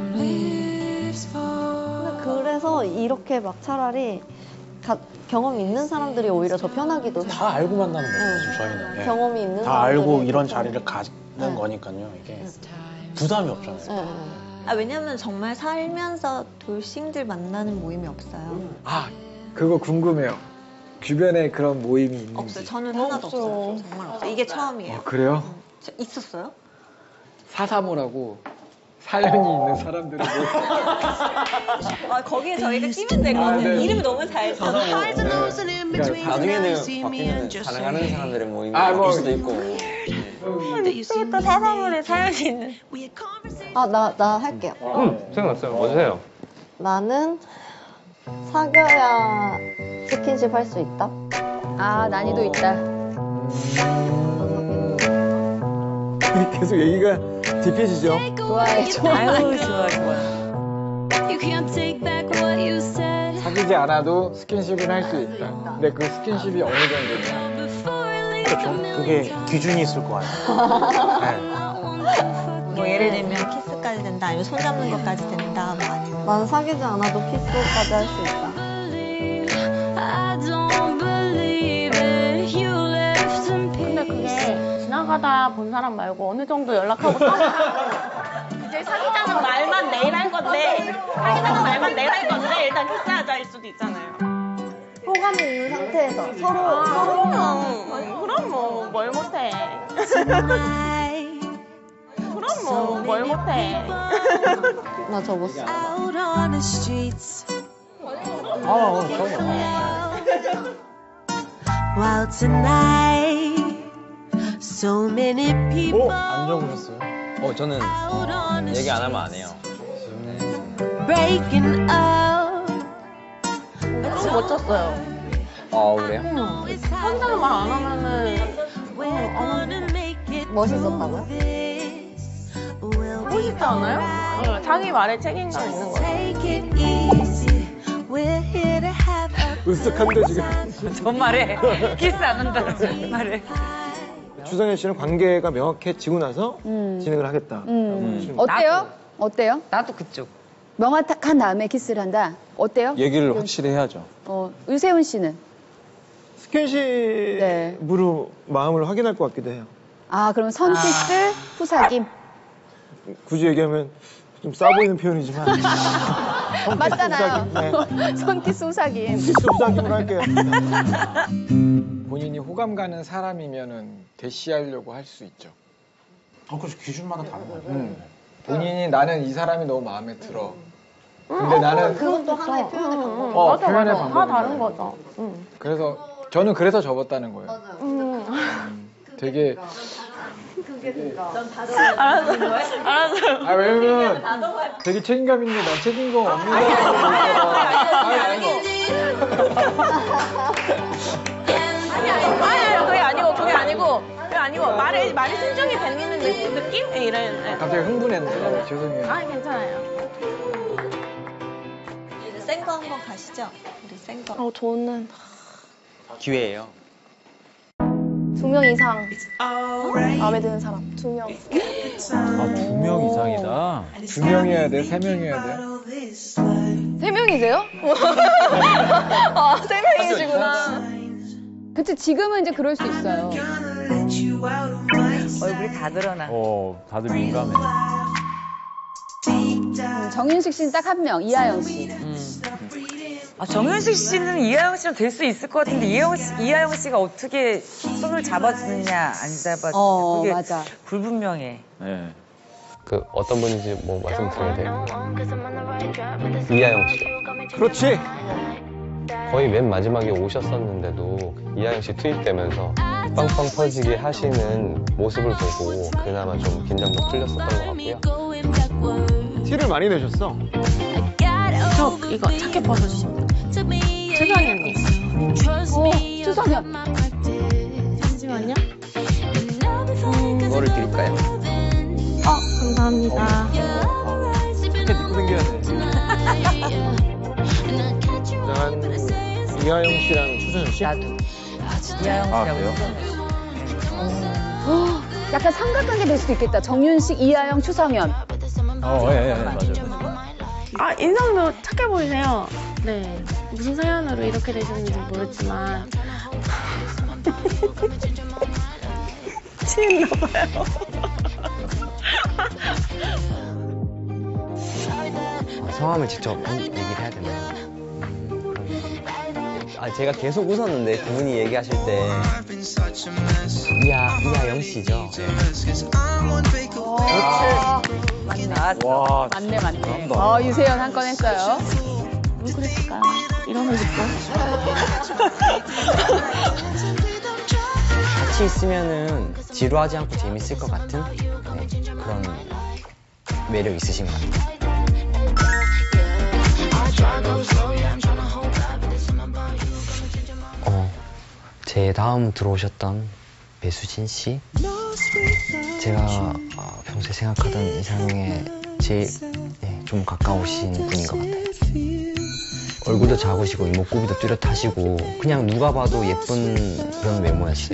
근데 그래서 이렇게 막 차라리 가, 경험이 있는 사람들이 오히려 더 편하기도 해요. 다 알고 만나는 거죠, 저희는. 예. 경험이 있는 다 알고 사람들이 이런 더 자리를 갖는 네. 거니까요. 이게 부담이 없잖아요. 네. 아, 왜냐면 정말 살면서 돌싱들 만나는 모임이 없어요. 아, 그거 궁금해요. 주변에 그런 모임이 있는지. 없어요. 저는 하나도 없어요. 정말 없어요. 이게 처음이에요. 아, 그래요? 저 있었어요? 사사모라고 사연이 있는 사람들은 뭐... 아, 거기에 저희가 끼면 되거든요. 아, 네. 이름을 너무 잘 써서. 네. 그러니까 나중에는 바뀌면 가능하는 사람들의 모임이 아, 뭐... 바뀔 수도 있고. 또 또 사사물에 사연이 있는. 아, 나, 나 할게요. 응, 생각났어요. 먼저 해요. 나는 사귀어야 스킨십 할 수 있다? 아, 난이도 있다. 계속 얘기가 딥해지죠. 좋아해, 좋아해. 아유, 좋아, 좋아. 사귀지 않아도 스킨십은 할 수 있다. 근데 그 스킨십이 어느 정도냐? 그렇죠. 그게 기준이 있을 거 아니에요. 네. 뭐 예를 들면 키스까지 된다, 아니면 손 잡는 것까지 된다, 뭐 아니면. 난 사귀지 않아도 키스까지 할 수 있다. 근데 그게 지나가다 본 사람 말고 어느 정도 연락하고 이제 사귀자는 말만 내일 할 건데 사귀자는 말만 내일 할 건데 일단 키스하자 할 수도 있잖아요. 호감이 있는 상태에서 서로 아, 서로 그럼 그럼 뭐 뭘 못해. 그럼 뭐 뭘 못해. 나 접었어. 아, 어, 저요. While tonight, so many people. 안 적으셨어요? 어, 저는 얘기 안 하면 안 해요. breaking up. 너무 멋졌어요. 어 그래요? 혼자는 말 안 하면은 어, 안 하면 멋있었다고요? 멋있지 않아요? 어, 자기 말에 책임감 있는 거죠. 으쓱한데 지금. 정말에 키스 안 한다. 정말에. 추성현 씨는 관계가 명확해지고 나서 음. 진행을 하겠다. 음. 어때요? 어때요? 나도 그쪽. 명확한 다음에 키스를 한다. 어때요? 얘기를 확실히 해야죠. 어, 의세훈 씨는? 스킨십으로 마음을 확인할 것 같기도 해요. 아, 그럼 선키스, 후사김. 굳이 얘기하면 좀 싸 보이는 표현이지만. 맞잖아요. 후사김, 네. 손키스, 후사김. 손키스, 후사김으로 할게요. 본인이 호감 가는 사람이면은 대시하려고 할 수 있죠. 어, 그래서 기준마다 다른 거예요. 음. 본인이 나는 이 사람이 너무 마음에 들어. 근데 어, 나는 그것도 하나의 표현의 방법. 어, 맞아, 표현의 맞아. 다 방법인 다른 거예요. 거죠. 응. 그래서 저는 그래서 접었다는 거예요. 음. 되게 알았어. 알았어. 아 왜냐면 되게 책임감 있는데 난 책임감 없는 사람이니까. 아니 아니 아니, 아니, 아니, 그게 아니고, 그게 아니고, 그게 아니고, 말에, 말이 순정이 되는 느- 느낌? 네, 이런. 네. 갑자기 흥분했네. 죄송해요. 아, 괜찮아요. 센 거 한번 가시죠. 우리 센 거. 어, 저는. 기회예요. 두 명 이상 마음에 드는 사람 두 명. 아, 두 명 이상이다. 두 명이어야 돼? 세 명이어야 돼? 세 명이세요? 아, 세 명이시구나. 그치, 지금은 이제 그럴 수 있어요. 얼굴이 다 드러나. 어, 다들 민감해. 음, 정윤식 씨는 딱 한 명, 이하영 씨. 아, 정현식 씨는 이하영 씨랑 될 수 있을 것 같은데 이하영, 씨, 이하영 씨가 어떻게 손을 잡아주느냐 안 잡아주느냐 어, 그게 맞아. 불분명해. 네. 그 어떤 분인지 뭐 말씀드려야 돼요? 이하영 씨요. 그렇지. 거의 맨 마지막에 오셨었는데도 이하영 씨 투입되면서 빵빵 터지게 하시는 모습을 보고 그나마 좀 긴장도 풀렸었던 것 같고요. 티를 많이 내셨어. 저 이거 자켓 벗어주시면 돼요. 추선이 언니. 어, 추선현. 잠시만요. 그거를 드릴까요? 어, 감사합니다. 자켓 입고 생겨야 돼. 난 이하영 씨랑 추선현 씨? 나도. 이하영 아, 씨라고 그래요? 어, 약간 삼각관계 될 수도 있겠다. 정윤식, 이하영, 추성현. 어, 예, 예, 맞아요. 아, 인상도 착해 보이세요. 네. 무슨 사연으로 이렇게 되셨는지 모르지만. 취했나봐요. 아, 성함을 직접 얘기를 해야 되나요? 아 제가 계속 웃었는데 그분이 얘기하실 때 이하 이하영 씨죠. 아, 맞네. 와, 맞네, 맞네. 잘한다. 어, 유세현 한 건 했어요. 왜 그랬을까요? 이러면 싶어. 같이 있으면은 지루하지 않고 재밌을 것 같은 네, 그런 매력 있으신 것 같아요. 어, 제 다음 들어오셨던 배수진 씨, 제가 어, 평소에 생각하던 이상형에 제일 네, 좀 가까우신 분인 것 같아요. 얼굴도 작으시고 이목구비도 뚜렷하시고 그냥 누가 봐도 예쁜 그런 외모였어요.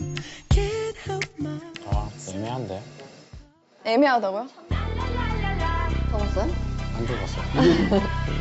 아, 애매한데? 애매하다고요? 적었어요? 안 적었어요.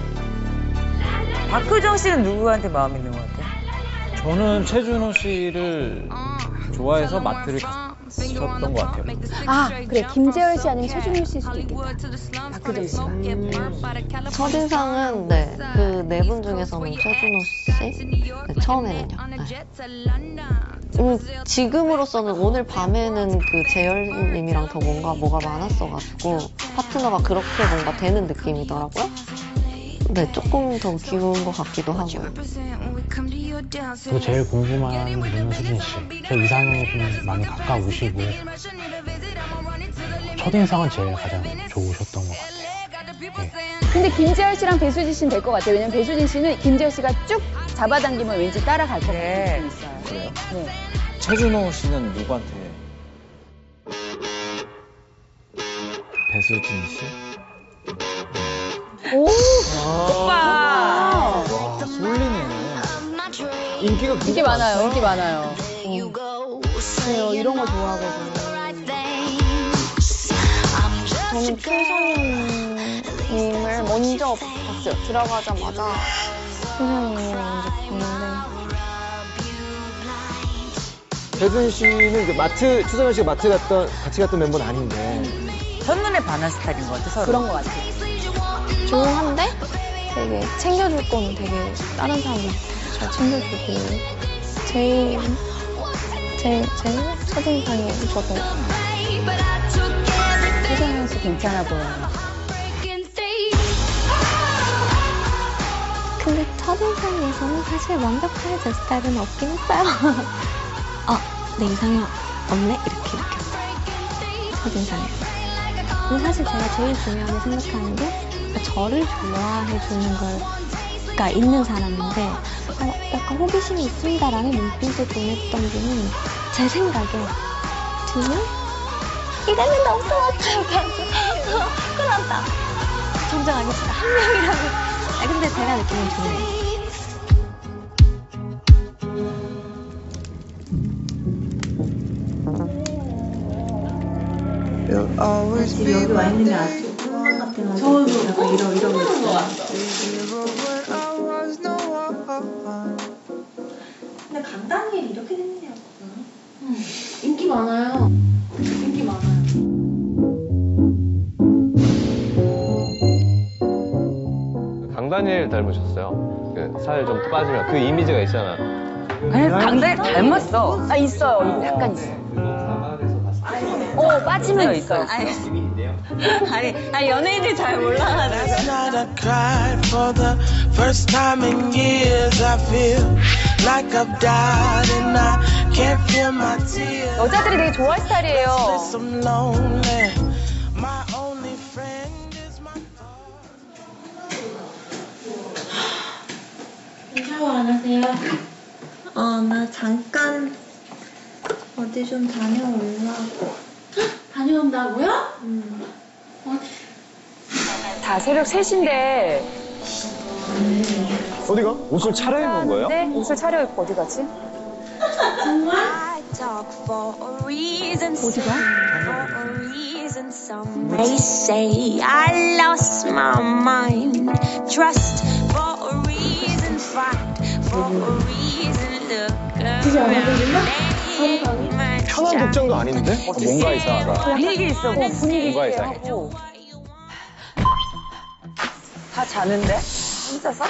박효정 씨는 누구한테 마음에 있는 것 같아요? 저는 최준호 씨를 좋아해서 마트를 갔었던 것 같아요. 아, 그래. 김재열 씨 아니면 최준일 씨일 수도 있겠다. 박효정 씨가. 음, 첫인상은 네, 그 네 분 중에서는 최준호 씨? 네, 처음에는요. 네. 음, 지금으로서는 오늘 밤에는 그 재열님이랑 더 뭔가 뭐가 많았어가지고 파트너가 그렇게 뭔가 되는 느낌이더라고요. 네, 조금 더 귀여운 것 같기도 하고요. 저 제일 궁금한 분은 수진 씨. 제 이상형에 좀 많이 가까우시고 첫인상은 제일 가장 좋으셨던 것 같아요. 근데 김재열 씨랑 배수진 씨는 될 것 같아요. 왜냐면 배수진 씨는 김재열 씨가 쭉 잡아당기면 왠지 따라갈 것 같은 느낌이 있어요. 그래요? 네. 최준호 씨는 누구한테? 배수진 씨? 오! 오빠! 와, 쏠리네. 인기가 인기 많아요. 인기 많아요. 그래요. 이런 거 좋아하거든요. 저는 최성현님을 먼저 봤어요. 들어가자마자 최성현님을 먼저 봤는데 배수진 씨는 이제 마트, 추성현 씨가 마트 갔던, 같이 갔던 멤버는 아닌데. 첫눈에 반한 스타일인 것 같아, 서로. 그런 것 같아요. 조용한데 되게 챙겨줄 거는 되게 다른 사람들 잘 챙겨주고 제일 제일 제일 첫인상이 저도 최성현 씨 괜찮아 보여요. 근데 첫인상에서는 사실 완벽한 제 스타일은 없긴 했어요. 어, 내 이상형 없네? 이렇게 이렇게 첫인상에서. 근데 사실 제가 제일 중요하게 생각하는 게 저를 좋아해 주는 걸가 있는 사람인데 어, 약간 호기심이 있습니다라는 눈빛을 보냈던 분은 제 생각에 두 명? 이랬는데 없어졌죠. 큰일 났다. 정정하겠습니다. 한 명이라고. 아, 근데 제가 느끼는 두 명. 지금 여기 와 있는 게 아직 소원 같은 거 저도 약간 이러, 이러고 있어요. 근데 강다니엘이 이렇게 됐네요. 음. 인기 많아요. 인기 많아요. 강다니엘 닮으셨어요. 그 살 좀 빠지면 그 이미지가 있잖아. 아니, 강다니엘 닮았어. 아, 있어요. 약간 있어요. 어, 빠지면 있어요. 아니, 아니, 아니 연예인들 잘 몰라가지고. Not a cry for the first time in years. I feel like I've died and I can't feel my tears. 여자들이 되게 좋아할 스타일이에요. I'm lonely. My only friend is my 샤워 안 하세요? 어, 나 잠깐 어디 좀 다녀오려고. 다녀온다고요? 음. 어디? 다 새벽 세 시인데. 어디가? 옷을 차려입은 거예요? 네, 옷을 차려입고 어디 가지? 정말? 어디가? They say I lost my mind. Trust for a reason, fight for a reason. Look around. 편한 복장도 아닌데? 뭔가 이상하다. 분위기 있어. 어, 분위기 뭔가 있게 이상해. 하고. 다 자는데? 혼자서?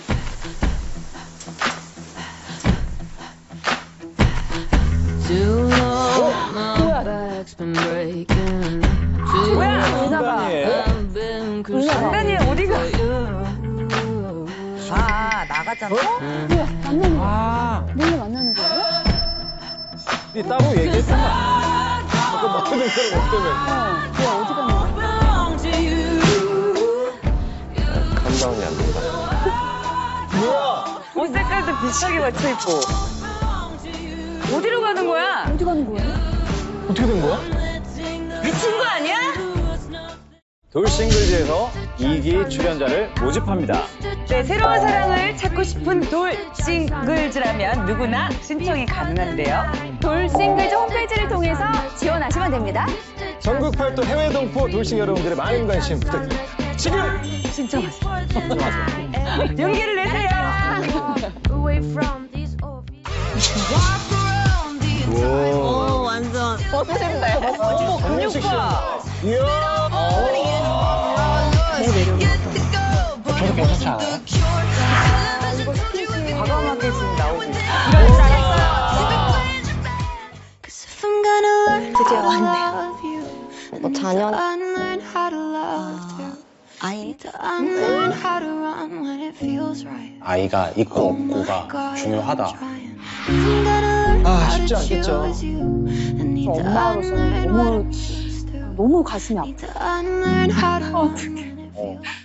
뭐야? 은하가. 강다니엘 어디가? 아, 나갔잖아. 뭐야, 만나는 거야? 아, 몰래 만나는 거예요? 이 따로 얘기했잖아. 아까 막혀든 사람 없다며. 어, 뭐야, 어디 가는 거야? 감당이 안 된다. 뭐야? 옷 색깔도 비슷하게 맞춰 입고. 어디로 가는 거야? 어디 가는 거예요? 어떻게 된 거야? 미친 거 아니야? 돌싱글즈에서 이 기 출연자를 모집합니다. 네, 새로운 사랑을 찾고 싶은 돌 싱글즈라면 누구나 신청이 가능한데요. 돌싱글즈 홈페이지를 통해서 지원하시면 됩니다. 전국 팔도 해외 동포 돌싱 여러분들의 많은 관심 부탁드립니다. 지금 신청하세요. 신청하세요. 용기를 내세요. 오, 완전. 멋진데. 어머, 근육 봐. 이야. 내 매력이. 저도 괜찮지 않아요? 과감하게 지금 나오고 있어요. 드디어 왔네요. 뭐 자녀 아이 아이가 있고 없고가 중요하다. 아, 쉽지 않겠죠. 엄마로서는 너무 너무 가슴이 아파. 어떡해. 어.